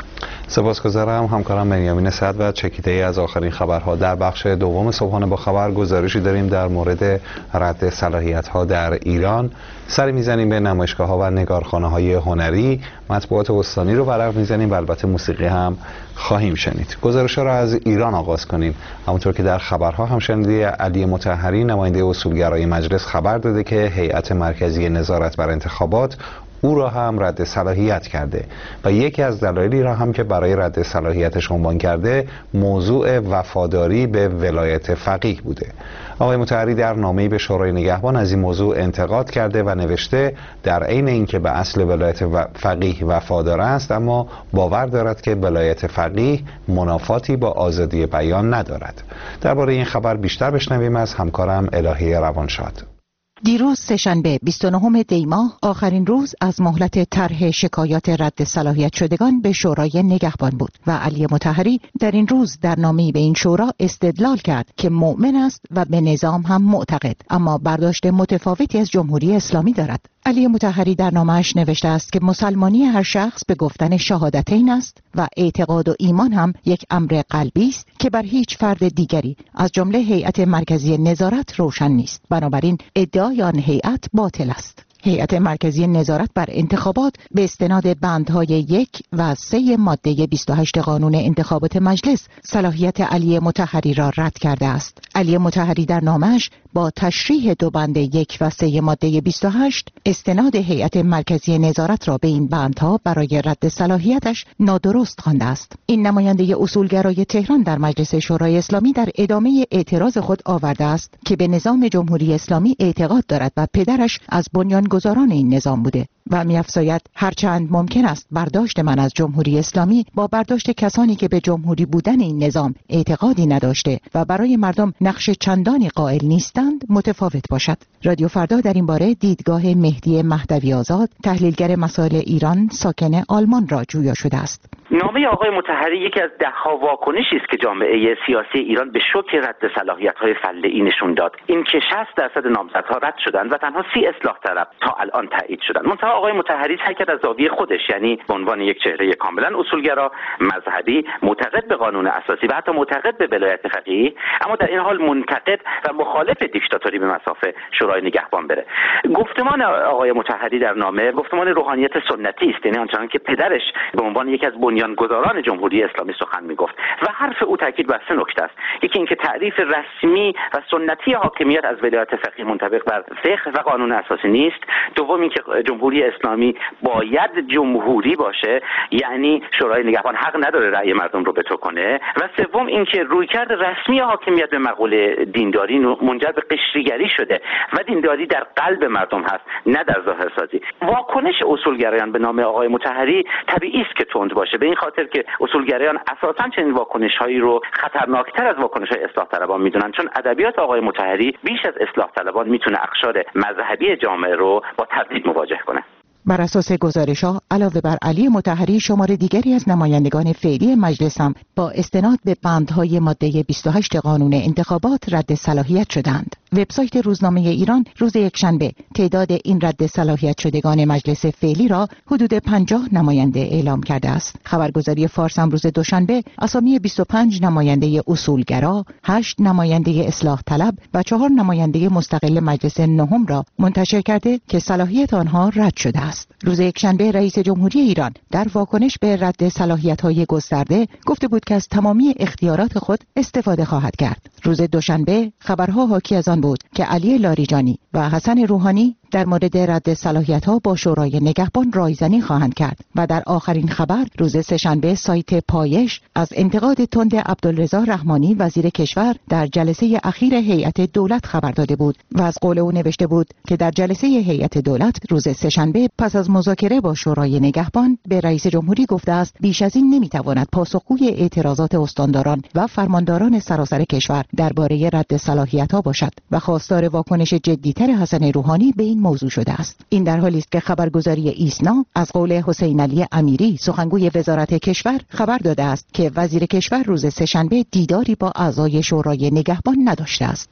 سپاسگزارم. همکارم بنیامین صدر و چکیده ای از آخرین خبرها. در بخش دوم صبحانه با خبر گزارشی داریم در مورد رد صلاحیت‌ها در ایران. سری میزنیم به نمایشگاه‌ها و نگارخانه‌های هنری، مطبوعات استانی رو ورق میزنیم و البته موسیقی هم خواهیم شنید. گزارش‌ها را از ایران آغاز کنیم. همونطور که در خبرها هم شنیدید، علی مطهری نماینده اصولگرای مجلس خبر داده که هیئت مرکزی نظارت بر انتخابات او را هم رد صلاحیت کرده و یکی از دلایلی را هم که برای رد صلاحیتش عنوان کرده موضوع وفاداری به ولایت فقیه بوده. آقای مطهری در نامه‌ای به شورای نگهبان از این موضوع انتقاد کرده و نوشته در عین اینکه به اصل ولایت فقیه وفادار است، اما باور دارد که ولایت فقیه منافاتی با آزادی بیان ندارد. درباره این خبر بیشتر بشنویم از همکارم الهی روانشاد. دیروز سه‌شنبه 29 دی ماه آخرین روز از مهلت طرح شکایات رد صلاحیت شدگان به شورای نگهبان بود و علی مطهری در این روز در نامه‌ای به این شورا استدلال کرد که مؤمن است و به نظام هم معتقد، اما برداشت متفاوتی از جمهوری اسلامی دارد. علی مطهری در نامه‌اش نوشته است که مسلمانی هر شخص به گفتن شهادتین است و اعتقاد و ایمان هم یک امر قلبی است که بر هیچ فرد دیگری از جمله هیئت مرکزی نظارت روشن نیست. بنابراین ادعای آن هیئت باطل است. هیئت مرکزی نظارت بر انتخابات به استناد بندهای 1 و 3 ماده 28 قانون انتخابات مجلس صلاحیت علی مطهری را رد کرده است. علی مطهری در نامه‌اش با تشریح 2 بند 1 و 3 ماده 28 استناد هیئت مرکزی نظارت را به این بندها برای رد صلاحیتش نادرست خوانده است. این نماینده اصولگرای تهران در مجلس شورای اسلامی در ادامه اعتراض خود آورده است که به نظام جمهوری اسلامی اعتقاد دارد و پدرش از بنیانگذاران این نظام بوده و می‌افزاید هرچند ممکن است برداشت من از جمهوری اسلامی با برداشت کسانی که به جمهوری بودن این نظام اعتقادی نداشته و برای مردم نقش چندانی قائل نیستند متفاوت باشد. رادیو فردا در این باره دیدگاه مهدی مهدوی آزاد، تحلیلگر مسائل ایران ساکن آلمان را جویا شده است. نامه آقای مطهری یکی از ده‌ها واکنشی است که جامعه سیاسی ایران به شوک رد صلاحیت‌های فله‌ای نشون داد. این که 60% نامزدها رد شدند و تنها 30 اصلاح طلب تا الان تایید شدند. منتها آقای مطهری سعی کرد از زاویه خودش، یعنی به عنوان یک چهره کاملا اصولگرا، مذهبی، معتقد به قانون اساسی و حتی معتقد به ولایت فقیه، اما در این حال منتقد و مخالف دیکتاتوری به مصاف شورای نگهبان بره. گفتمان آقای مطهری در نامه گفتمان روحانیت سنتی است، یعنی آنچنان که پدرش به عنوان یک از بنیانگذاران جمهوری اسلامی سخن میگفت و حرف او تاکید بر 3 نکته است. یکی اینکه تعریف رسمی و سنتی حاکمیت از ولایت فقیه منطبق بر فقه و قانون اساسی نیست. دوم اینکه جمهوری اسلامی باید جمهوری باشه، یعنی شورای نگهبان حق نداره رأی مردم رو وتو کنه. و سوم اینکه رویکرد رسمی حاکمیت به مقوله دینداری منجر به قشریگری شده و دینداری در قلب مردم هست، نه در ظاهر سازی. واکنش اصولگرایان به نام آقای مطهری طبیعی است که تند باشه، به این خاطر که اصولگرایان اساساً چنین واکنش‌هایی رو خطرناکتر از واکنش‌های اصلاح طلبان میدونن، چون ادبیات آقای مطهری بیش از اصلاح طلبان میتونه اقشار مذهبی جامعه رو با تردید مواجه کنه. بر اساس گزارش‌ها علاوه بر علی مطهری شمار دیگری از نمایندگان فعلی مجلس هم با استناد به بندهای ماده 28 قانون انتخابات رد صلاحیت شدند. وبسایت روزنامه ایران روز یکشنبه تعداد این رد صلاحیت شدگان مجلس فعلی را حدود 50 نماینده اعلام کرده است. خبرگزاری فارس هم روز دوشنبه اسامی 25 نماینده اصولگرا، 8 نماینده اصلاح طلب و 4 نماینده مستقل مجلس نهم را منتشر کرده که صلاحیت آنها رد شده است. روز یکشنبه رئیس جمهوری ایران در واکنش به رد صلاحیت‌های گسترده گفته بود که از تمامی اختیارات خود استفاده خواهد کرد. روز دوشنبه خبرها حاکی از آن بود که علی لاریجانی و حسن روحانی در مورد رد صلاحیت‌ها با شورای نگهبان رایزنی خواهند کرد و در آخرین خبر روز سه‌شنبه سایت پایش از انتقاد تند عبدالرضا رحمانی وزیر کشور در جلسه اخیر هیئت دولت خبر داده بود و از قول او نوشته بود که در جلسه هیئت دولت روز سه‌شنبه پس از مذاکره با شورای نگهبان به رئیس جمهوری گفته است بیش از این نمی‌تواند پاسخگوی اعتراضات استانداران و فرمانداران سراسر کشور درباره رد صلاحیت‌ها باشد و خواستار واکنش جدی‌تر حسن روحانی به این موضوع شده است. این در حالی است که خبرگزاری ایسنا از قول حسین علی امیری سخنگوی وزارت کشور خبر داده است که وزیر کشور روز سه‌شنبه دیداری با اعضای شورای نگهبان نداشته است.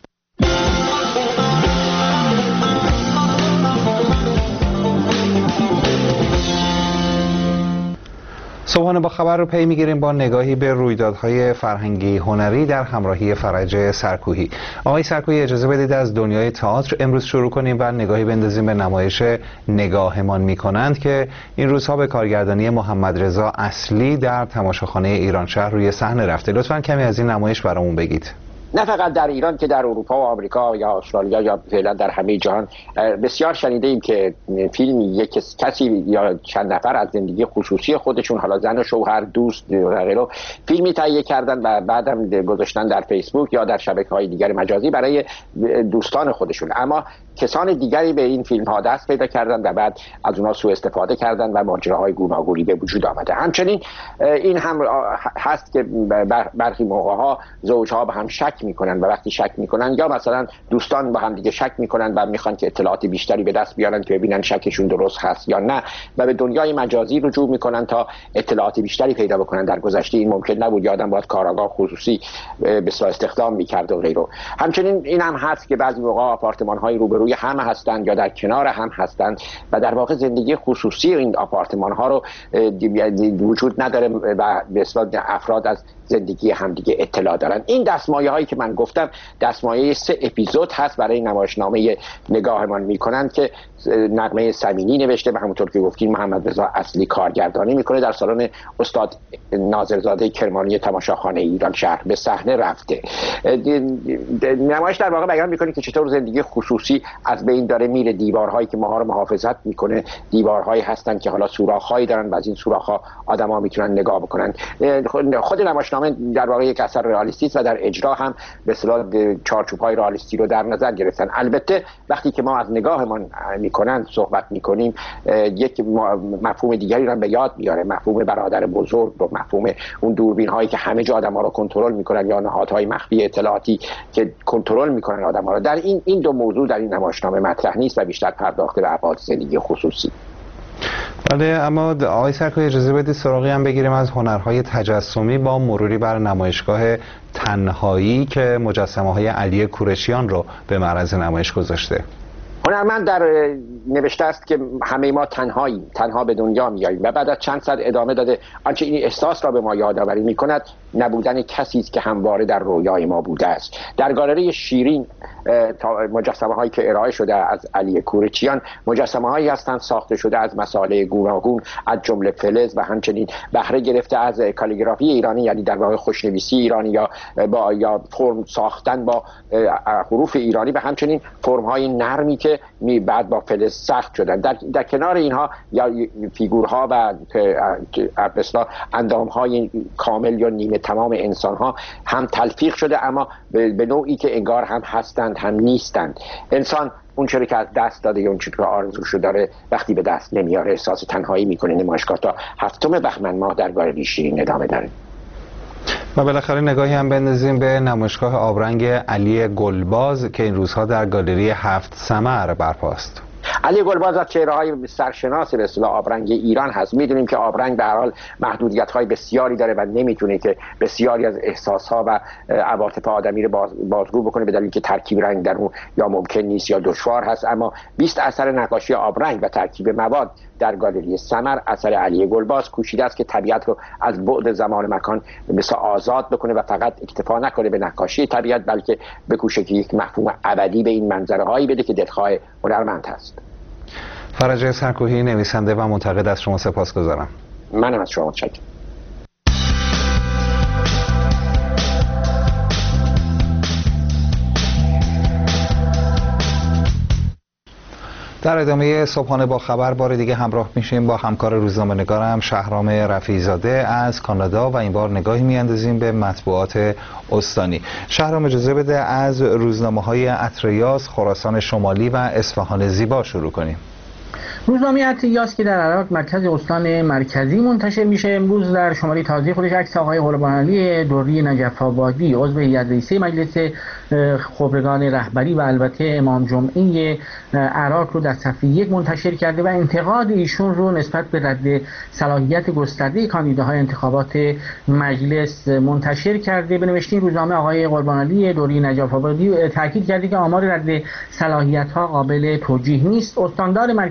صبحانه با خبر رو پی میگیریم با نگاهی به رویدادهای فرهنگی هنری در همراهی فرج سرکوهی. آقای سرکوهی، اجازه بدید از دنیای تئاتر امروز شروع کنیم و نگاهی بندازیم به نمایش نگاهمان میکنند که این روزها به کارگردانی محمد رضا اصلی در تماشاخانه ایرانشهر روی صحنه رفته. لطفاً کمی از این نمایش برامون بگید. نه فقط در ایران که در اروپا و آمریکا یا استرالیا یا فعلا در همه جهان بسیار شنیده ایم که فیلمی یک کسی یا چند نفر از زندگی خصوصی خودشون، حالا زن و شوهر، دوست و غیره، فیلمی تهیه کردن و بعدم گذاشتن در فیسبوک یا در شبکه‌های دیگر مجازی برای دوستان خودشون، اما کسان دیگری به این فیلم ها دست پیدا کردن و بعد از اونها سوء استفاده کردن و ماجراهای گوناگونی به وجود آمده. همچنین این هم هست که برخی موقع ها زوجها به هم شک میکنن و وقتی شک میکنن یا مثلا دوستان با هم دیگه شک میکنن و میخوان که اطلاعات بیشتری به دست بیارن که ببینن شکشون درست هست یا نه و به دنیای مجازی رجوع میکنن تا اطلاعات بیشتری پیدا بکنن. در گذشته این ممکن نبود، یادم باید کاراگاه خصوصی به اصطلاح استخدام میکرد و غیره. همچنین این هم هست که بعضی موقع آپارتمان های روبروی هم هستند یا در کنار هم هستند و در واقع زندگی خصوصی این آپارتمان ها رو وجود نداره و به اصطلاح افراد از زندگی همدیگه اطلاع دارن. این دستمایه هایی که من گفتم دستمایه 3 اپیزود هست برای نمایشنامه نگاهمان میکنند که نغمه سمینی نوشته و همونطور که گفتیم محمد رضا اصلی کارگردانی میکنه. در سالن استاد ناظرزاده کرمانی تماشاخانه ایرانشهر به صحنه رفته. نمایش در واقع بیان میکنه که چطور زندگی خصوصی از بین داره میره. دیوارهایی که ماها رو محافظت میکنه دیوارهایی هستن که حالا سوراخ‌هایی دارن و از این سوراخ‌ها آدم‌ها میتونن نگاه بکنن. خود نمایشنامه در واقع یک اثر رئالیستی است و در اجرا هم به اصطلاح چارچوب‌های رئالیستی رو در نظر گرفتن. البته وقتی که ما از نگاهمان میکنن صحبت میکنیم یک مفهوم دیگری رو به یاد میاره، مفهوم برادر بزرگ و مفهوم اون دوربین هایی که همه جا آدم‌ها رو کنترل میکنن یا نهادهای مخفی اطلاعاتی که کنترل میکنن آدم‌ها رو. در این دو موضوع در این نمایشنامه مطرح نیست و بیشتر پرداخته به ابعاد زندگی خصوصی. بله، اما آقای سرکوهی اجازه بدید سراغی هم بگیریم از هنرهای تجسمی با مروری بر نمایشگاه تنهایی که مجسمه‌های علی کورشیان رو به معرض نمایش گذاشته. هنرمند در نوشته است که همه ما تنهاییم، تنها به دنیا میاییم و بعد از چند ساعت ادامه داده آنچه این احساس را به ما یادآوری میکند نبودن کسی است که همواره در رویای ما بوده است. در گالری شیرین مجسمه هایی که ارائه شده از علی کورچیان مجسمه هایی هستند ساخته شده از مساله گوناگون از جمله فلز و همچنین بهره گرفته از کالیگرافی ایرانی، یعنی در واقع خوشنویسی ایرانی یا فرم ساختن با حروف ایرانی و همچنین فرم های نرمی که بعد با فلز سخت شدن. در کنار اینها یا فیگورها و اصلا اندامهای کامل یا نیمه تمام انسان ها هم تلفیق شده اما به نوعی که انگار هم هستند هم نیستند. انسان اون چیزی که از دست داده یا اون چیزی که آرزوشو داره وقتی به دست نمیاره احساس تنهایی میکنه. نمایشگاه تا 7 بهمن ماه در گالری شیرین ادامه داره. و بالاخره نگاهی هم بندازیم به نمایشگاه آبرنگ علی گلباز که این روزها در گالری 7 ثمر برپاست. علی گلباز از چهره‌های سرشناس به اصطلاح آبرنگ ایران هست. میدونیم که آبرنگ به هر حال محدودیت‌های بسیاری داره و نمیتونه که بسیاری از احساس‌ها و عواطف آدمی رو بازگو بکنه به دلیل که ترکیب رنگ در اون یا ممکن نیست یا دشوار هست. اما 20 اثر نقاشی آبرنگ و ترکیب مواد در گالری ثمر اثر علی گلباز کوشیده است که طبیعت رو از بعد زمان و مکان مثلا آزاد بکنه و فقط اکتفا نکنه به نقاشی طبیعت بلکه بکوشه که یک مفهوم ابدی به این منظره‌هایی بده که دلخواه هنرمند هست. فرج سرکوهی، نویسنده و منتقد، از شما سپاسگزارم. منم از شما متشکرم. در ادامه صبحانه با خبر بار دیگه همراه میشیم با همکار روزنامه‌نگارم شهرام رفیع‌زاده از کانادا و این بار نگاهی میاندازیم به مطبوعات استانی. شهرام، اجازه بده از روزنامه‌های اطریاس، خراسان شمالی و اصفهان زیبا شروع کنیم. روزنامه اطریاس که در عراق مرکز استان مرکزی منتشر میشه امروز در شماره تازه خودش عکس آقای قربانعلی دوری نجف آبادی عضو هیئت رئیسه مجلس خبرگان رهبری و البته امام جمعه عراق رو در صفحه 1 منتشر کرده و انتقاد ایشون رو نسبت به رد صلاحیت گسترده کاندیداهای انتخابات مجلس منتشر کرده. به نوشته روزنامه آقای قربانعلی دوری نجف آبادی تاکید کرده که آمار رد صلاحیت‌ها قابل توجیه نیست. استاندار مرکزی هم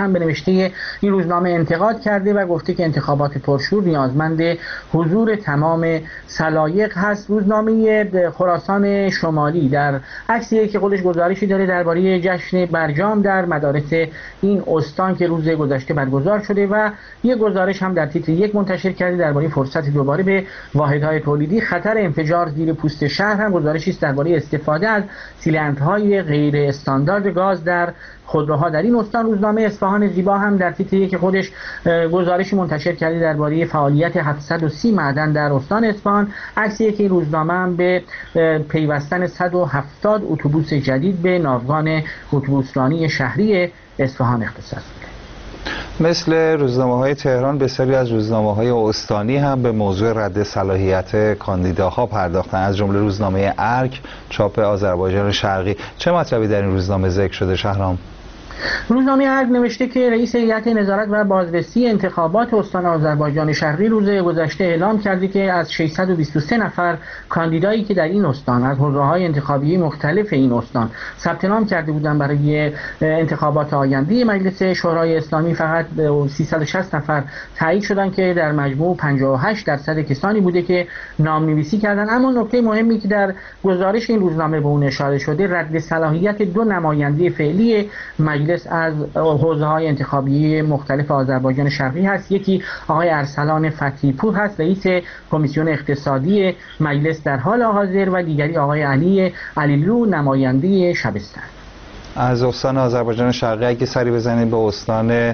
هم به نوشته این روزنامه انتقاد کرده و گفته که انتخابات پرشور نیازمند حضور تمام سلایق هست. روزنامه خراسان شمالی در عکسی که خودش گزارشی داره درباره جشن برجام در مدارس این استان که روز گذشته برگزار شده و یک گزارش هم در تیتر 1 منتشر کرده درباره فرصت دوباره به واحدهای تولیدی، خطر انفجار زیر پوست شهر هم گزارشی است درباره استفاده از سیلندرهای غیر استاندارد گاز در خودروها در این استان. روزنامه اصفهان زیبا هم در تیتر 1 خودش گزارشی منتشر کرده درباره فعالیت 730 معدن در استان اصفهان. عکسی که این روزنامه هم به پیوستن 170 اتوبوس جدید به ناوگان اتوبوسرانی شهری اصفهان اختصاص میده. مثل روزنامه‌های تهران بسیاری از روزنامه‌های استانی هم به موضوع رد صلاحیت کاندیداها پرداختن، از جمله روزنامه ارگ چاپ آذربایجان شرقی. چه مطلبی در این روزنامه ذکر شده شهرام؟ روزنامه ارگ نوشته که رئیس هیئت نظارت و بازرسی انتخابات استان آذربایجان شرقی روز گذشته اعلام کرده که از 623 نفر کاندیدایی که در این استان از حوزه‌های انتخابی مختلف این استان ثبت نام کرده بودند برای انتخابات آینده مجلس شورای اسلامی، فقط 360 نفر تایید شدند که در مجموع 58% کسانی بوده که نام‌نویسی کردند. اما نکته مهمی که در گزارش این روزنامه به اون اشاره شده رد صلاحیت 2 نماینده فعلی مجلس از حوزه‌های انتخابی مختلف آذربایجان شرقی هست. یکی آقای ارسلان فتحی پور هست، رئیس کمیسیون اقتصادی مجلس در حال حاضر، و دیگری آقای علی علیلو، نماینده شبستان. از استان آذربایجان شرقی اگه سری بزنید به استان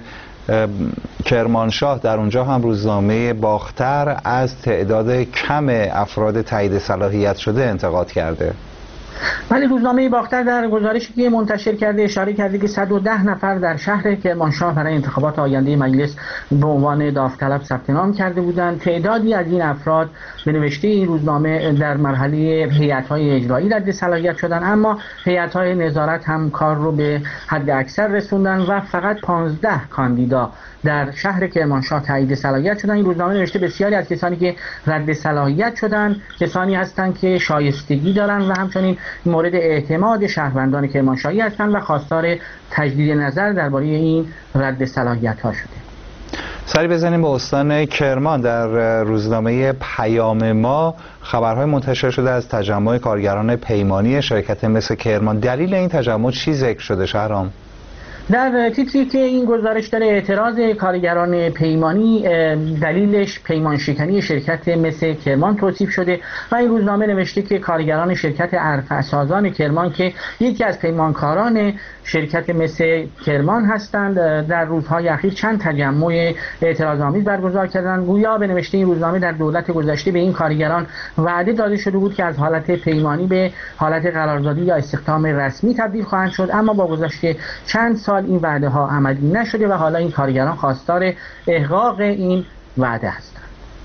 کرمانشاه، در اونجا هم روزنامه باختر از تعداد کم افراد تایید صلاحیت شده انتقاد کرده. ولی روزنامه باختر در گزارشی که منتشر کرده اشاره کرده که 110 نفر در شهر کرمانشاه برای انتخابات آینده مجلس به عنوان داوطلب ثبت نام کرده بودند. تعدادی از این افراد به نوشته این روزنامه در مرحله هیئت‌های اجرایی رد صلاحیت شدند، اما هیئت‌های نظارت هم کار رو به حد اکثر رسوندن و فقط 15 کاندیدا در شهر کرمانشاه تایید صلاحیت شدند. این روزنامه نوشته بسیاری از کسانی که رد صلاحیت شدند کسانی هستند که شایستگی دارند و همچنین مورد اعتماد شهروندان کرمانشاهی هستند و خواستار تجدید نظر درباره این رد صلاحیت‌ها شده. سری بزنیم به استان کرمان. در روزنامه پیام ما خبرهای منتشر شده از تجمع کارگران پیمانی شرکت مس کرمان. دلیل این تجمع چی ذکر شده شهرام؟ در تیتری که این گزارش داره اعتراض کارگران پیمانی دلیلش پیمان شکنی شرکت مس کرمان توصیف شده و این روزنامه نوشته که کارگران شرکت ارفع‌سازان کرمان که یکی از پیمانکاران شرکت مس کرمان هستند در روزهای اخیر چند تجمع اعتراض‌آمیز برگزار کردند. گویا به نوشته این روزنامه در دولت گذشته به این کارگران وعده داده شده بود که از حالت پیمانی به حالت قراردادی یا استخدام رسمی تبدیل خواهند شد، اما با گذشت چند سال این وعده ها عملی نشده و حالا این کارگران خواستار احقاق این وعده هستند.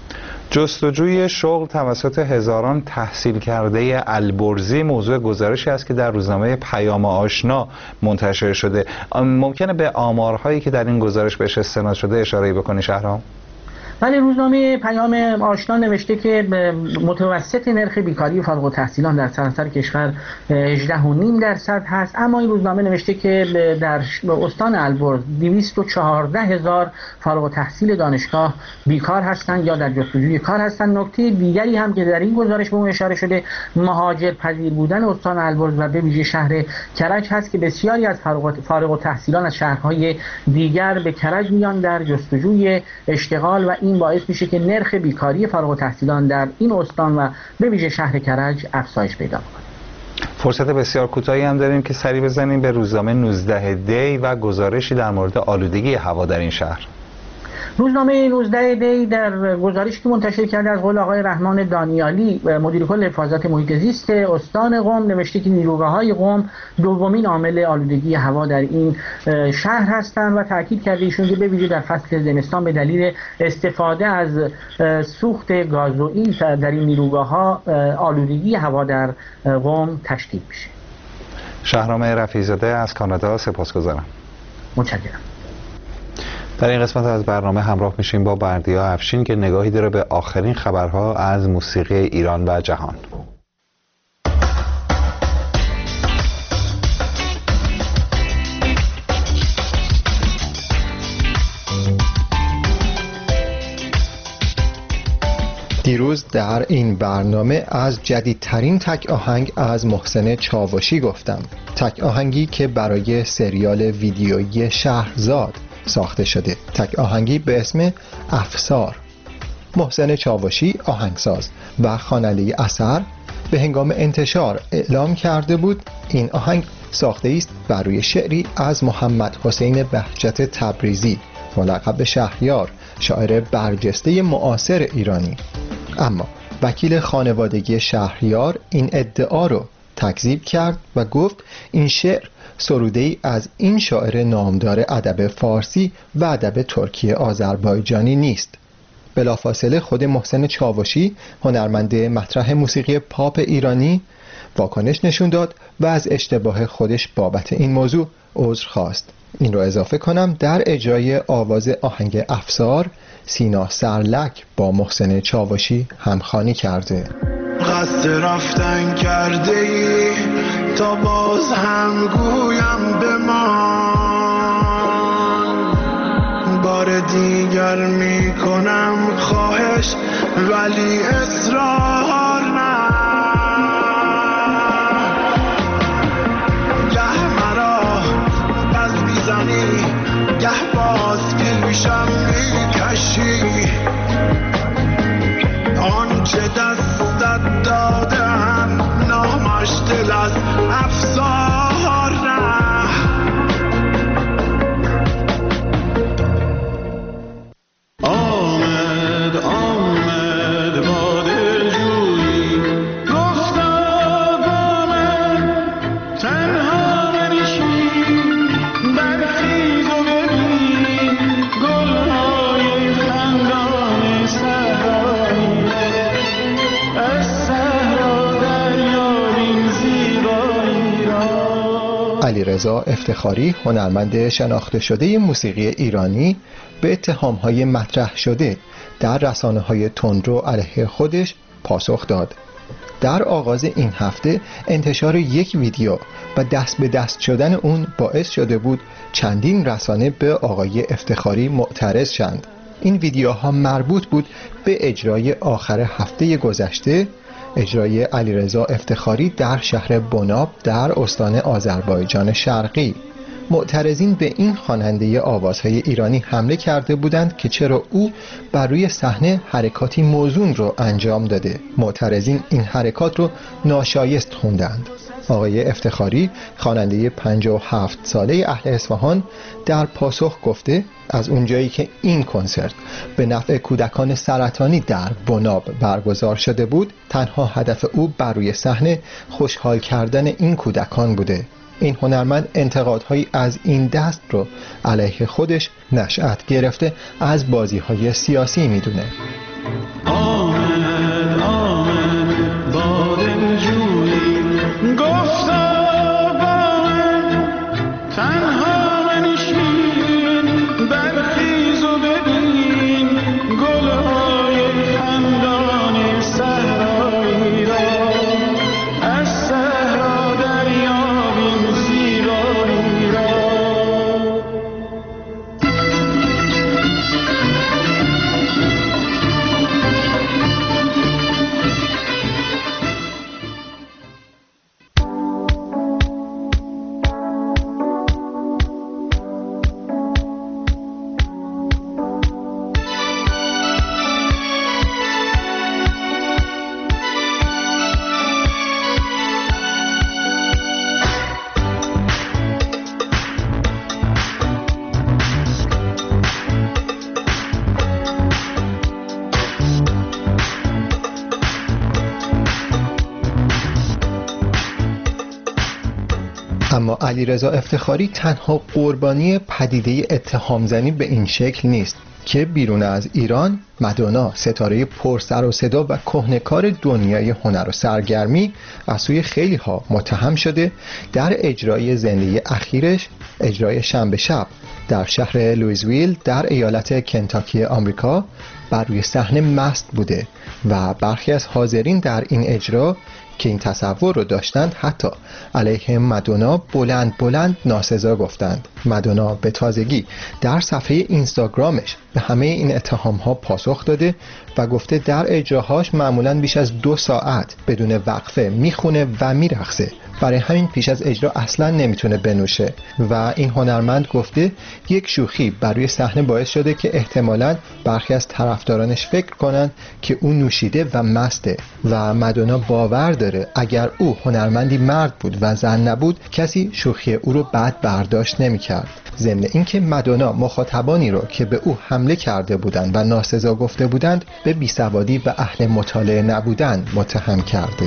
جستجوی شغل توسط هزاران تحصیل کرده البرزی موضوع گزارشی است که در روزنامه پیام آشنا منتشر شده. ممکنه به آمارهایی که در این گزارش بهش استناد شده اشاره بکنی شهرام؟ ولی روزنامه پیام آشنا نوشته که متوسط نرخ بیکاری فارغ التحصیلان در سراسر کشور 18.5% هست، اما این روزنامه نوشته که در استان البرز 214,000 فارغ التحصیل دانشگاه بیکار هستند یا در جستجوی کار هستند. نکته دیگری هم که در این گزارش به اون اشاره شده مهاجر پذیر بودن استان البرز و به ویژه شهر کرج هست که بسیاری از فارغ التحصیلان از شهرهای دیگر به کرج میان در جستجوی اشتغال و این باعث میشه که نرخ بیکاری فارغ التحصیلان در این استان و به ویژه شهر کرج افزایش پیدا کنه. فرصت بسیار کوتاهی هم داریم که سری بزنیم به روزنامه 19 دی و گزارشی در مورد آلودگی هوا در این شهر. روزنامه 19 دی در گزارشی که منتشر کرده از قول آقای رحمان دانیالی مدیر کل حفاظت محیط زیست استان قم نوشته که نیروگاه‌های قم دومین عامل آلودگی هوا در این شهر هستند و تاکید کرده ایشون که به ویژه در فصل زمستان به دلیل استفاده از سوخت گازوئیل در این نیروگاه‌ها آلودگی هوا در قم تشدید میشه. شهرام رفیع‌زاده از کانادا سپاسگزارم. متشکرم. در این قسمت از برنامه همراه میشیم با بردیا افشین که نگاهی داره به آخرین خبرها از موسیقی ایران و جهان. دیروز در این برنامه از جدیدترین تک آهنگ از محسن چاوشی گفتم. تک آهنگی که برای سریال ویدیویی شهرزاد ساخته شده، تک آهنگی به اسم افسار. محسن چاوشی آهنگساز و خواننده اثر به هنگام انتشار اعلام کرده بود این آهنگ ساخته است بر روی شعری از محمد حسین بهجت تبریزی ملقب شهریار، شاعر برجسته معاصر ایرانی. اما وکیل خانوادگی شهریار این ادعا رو تکذیب کرد و گفت این شعر سروده‌ای از این شاعر نامدار ادب فارسی و ادب ترکی آذربایجانی نیست. بلافاصله خود محسن چاوشی، هنرمند مطرح موسیقی پاپ ایرانی، واکنش نشون داد و از اشتباه خودش بابت این موضوع عذر خواست. این رو اضافه کنم در اجرای آواز آهنگ افسار سینا سرلک با محسن چاوشی همخوانی کرده. قصد رفتن کرده ای تا باز هم گویم بمان، بار دیگر می کنم خواهش ولی اصرار نه. گه مرا از میزنی گه باز پیشم میکشی، آنچه دستت دادم نامش دل از افسار نه. آمد آمد با دلجویی گفتا با من تنها منشین، برخیز و ببین گلهای خندان صحرایی از صحرا دریابین زیبایی را. علیرضا افتخاری، هنرمند شناخته شده موسیقی ایرانی، به اتهام‌های مطرح شده در رسانه‌های تندرو علیه خودش پاسخ داد. در آغاز این هفته انتشار یک ویدیو و دست به دست شدن اون باعث شده بود چندین رسانه به آقای افتخاری معترض شدند. این ویدیوها مربوط بود به اجرای آخر هفته گذشته، اجرای علیرضا افتخاری در شهر بناب در استان آذربایجان شرقی. معترضین به این خواننده آوازهای ایرانی حمله کرده بودند که چرا او بر روی صحنه حرکاتی موزون رو انجام داده. معترضین این حرکات رو ناشایست خوندند. آقای افتخاری، خواننده 57 ساله اهل اصفهان، در پاسخ گفته از اونجایی که این کنسرت به نفع کودکان سرطانی در بناب برگزار شده بود، تنها هدف او بر روی صحنه خوشحال کردن این کودکان بوده. این هنرمند انتقادهایی از این دست رو علیه خودش نشأت گرفته از بازی‌های سیاسی میدونه. آمد آمد با دلجویی گفتا با من تنها منشین، برخیز و ببین گلهای خندان صحرایی را از صحرا دریابین زیبایی را. اما علیرضا افتخاری تنها قربانی پدیده اتهامزنی به این شکل نیست که بیرون از ایران مادونا، ستاره پر سر و صدا و کهنه‌کار دنیای هنر و سرگرمی، از سوی خیلی ها متهم شده در اجرای زنده اخیرش، اجرای شنبه شب در شهر لوئیزویل در ایالت کنتاکی آمریکا، بر روی صحنه مست بوده و برخی از حاضرین در این اجرا که این تصور رو داشتند حتی علیه مادونا بلند بلند ناسزا گفتند. مادونا به تازگی در صفحه اینستاگرامش به همه این اتهام ها پاسخ داده و گفته در اجراهاش معمولاً بیش از 2 ساعت بدون وقفه میخونه و میرقصه. برای همین پیش از اجرا اصلا نمیتونه بنوشه و این هنرمند گفته یک شوخی بر روی صحنه باعث شده که احتمالاً برخی از طرفدارانش فکر کنن که او نوشیده و مسته و مادونا باور داره اگر او هنرمندی مرد بود و زن نبود کسی شوخی او رو بد برداشت نمیکرد. ضمن اینکه مادونا مخاطبانی رو که به او حمله کرده بودند و ناسزا گفته بودند به بیسوادی و اهل مطالعه نبودن متهم کرده.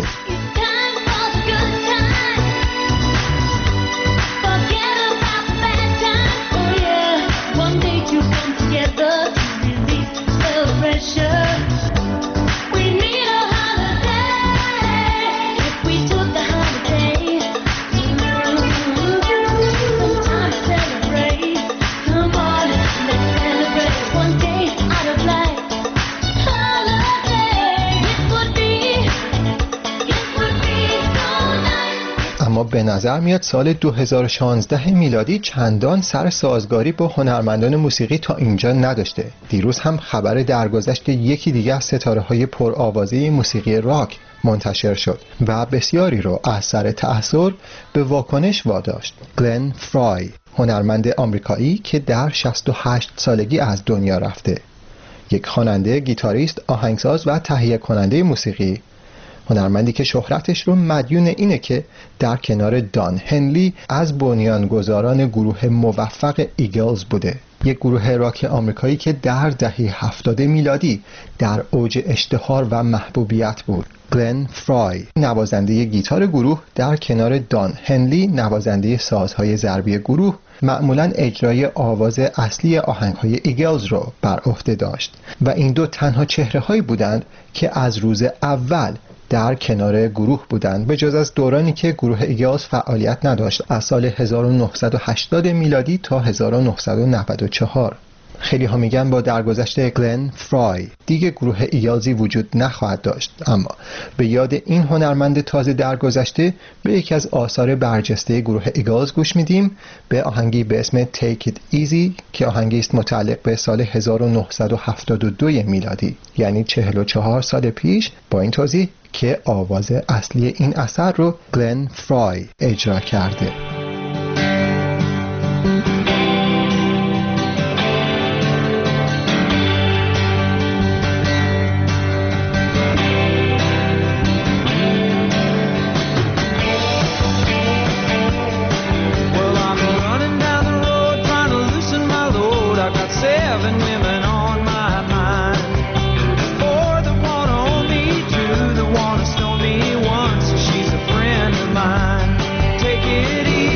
اما به نظر میاد سال 2016 میلادی چندان سر سازگاری با هنرمندان موسیقی تا اینجا نداشته. دیروز هم خبر درگذشت یکی دیگه از ستاره‌های پرآوازه موسیقی راک منتشر شد و بسیاری رو از سر تأثیر به واکنش واداشت. گلن فرای، هنرمند آمریکایی که در 68 سالگی از دنیا رفته. یک خواننده، گیتاریست، آهنگساز و تهیه کننده موسیقی. هنرمندی که شهرتش رو مدیون اینه که در کنار دان هنلی از بنیانگذاران گروه موفق ایگلز بوده، یک گروه راک آمریکایی که در دهه 70 میلادی در اوج اشتهار و محبوبیت بود. گلن فرای، نوازنده گیتار گروه، در کنار دان هنلی، نوازنده سازهای ضربی گروه، معمولاً اجرای آواز اصلی آهنگ‌های ایگلز رو بر عهده داشت و این دو تنها چهره‌هایی بودند که از روز اول در کنار گروه بودند، به جز از دورانی که گروه ایگلز فعالیت نداشت، از سال 1980 میلادی تا 1994. خیلی ها میگن با درگذشت گلن فرای دیگه گروه ایگلزی وجود نخواهد داشت، اما به یاد این هنرمند تازه درگذشته به یکی از آثار برجسته گروه ایگلز گوش میدیم، به آهنگی به اسم Take It Easy که آهنگی است متعلق به سال 1972 میلادی، یعنی 44 سال پیش، با این توضیح که آواز اصلی این اثر رو گلن فرای اجرا کرده. Take it easy.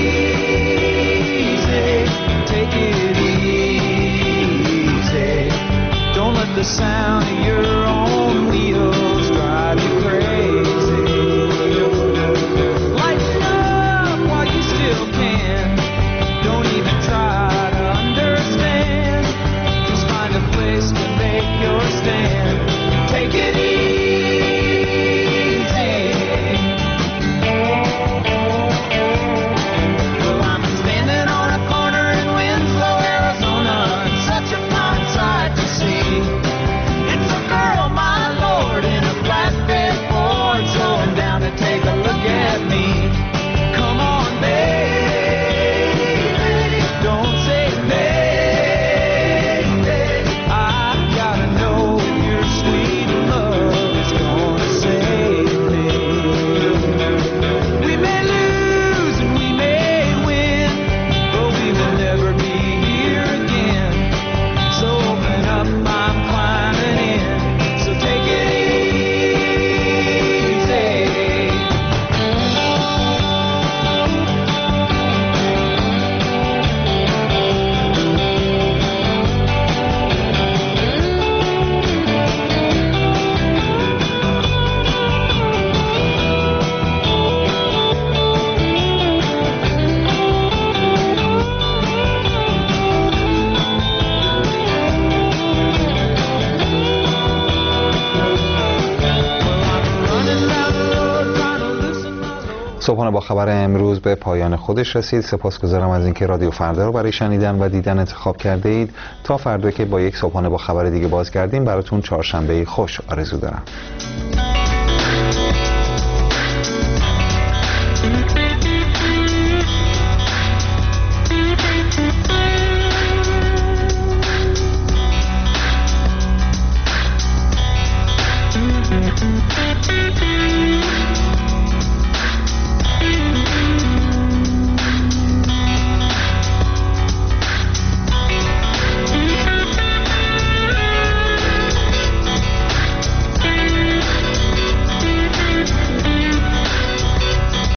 صبحانه با خبر امروز به پایان خودش رسید. سپاسگزارم از اینکه رادیو فردا رو برای شنیدن و دیدن انتخاب کرده اید. تا فردا که با یک صبحانه با خبر دیگه بازگردیم، براتون چهارشنبه خوش آرزو دارم.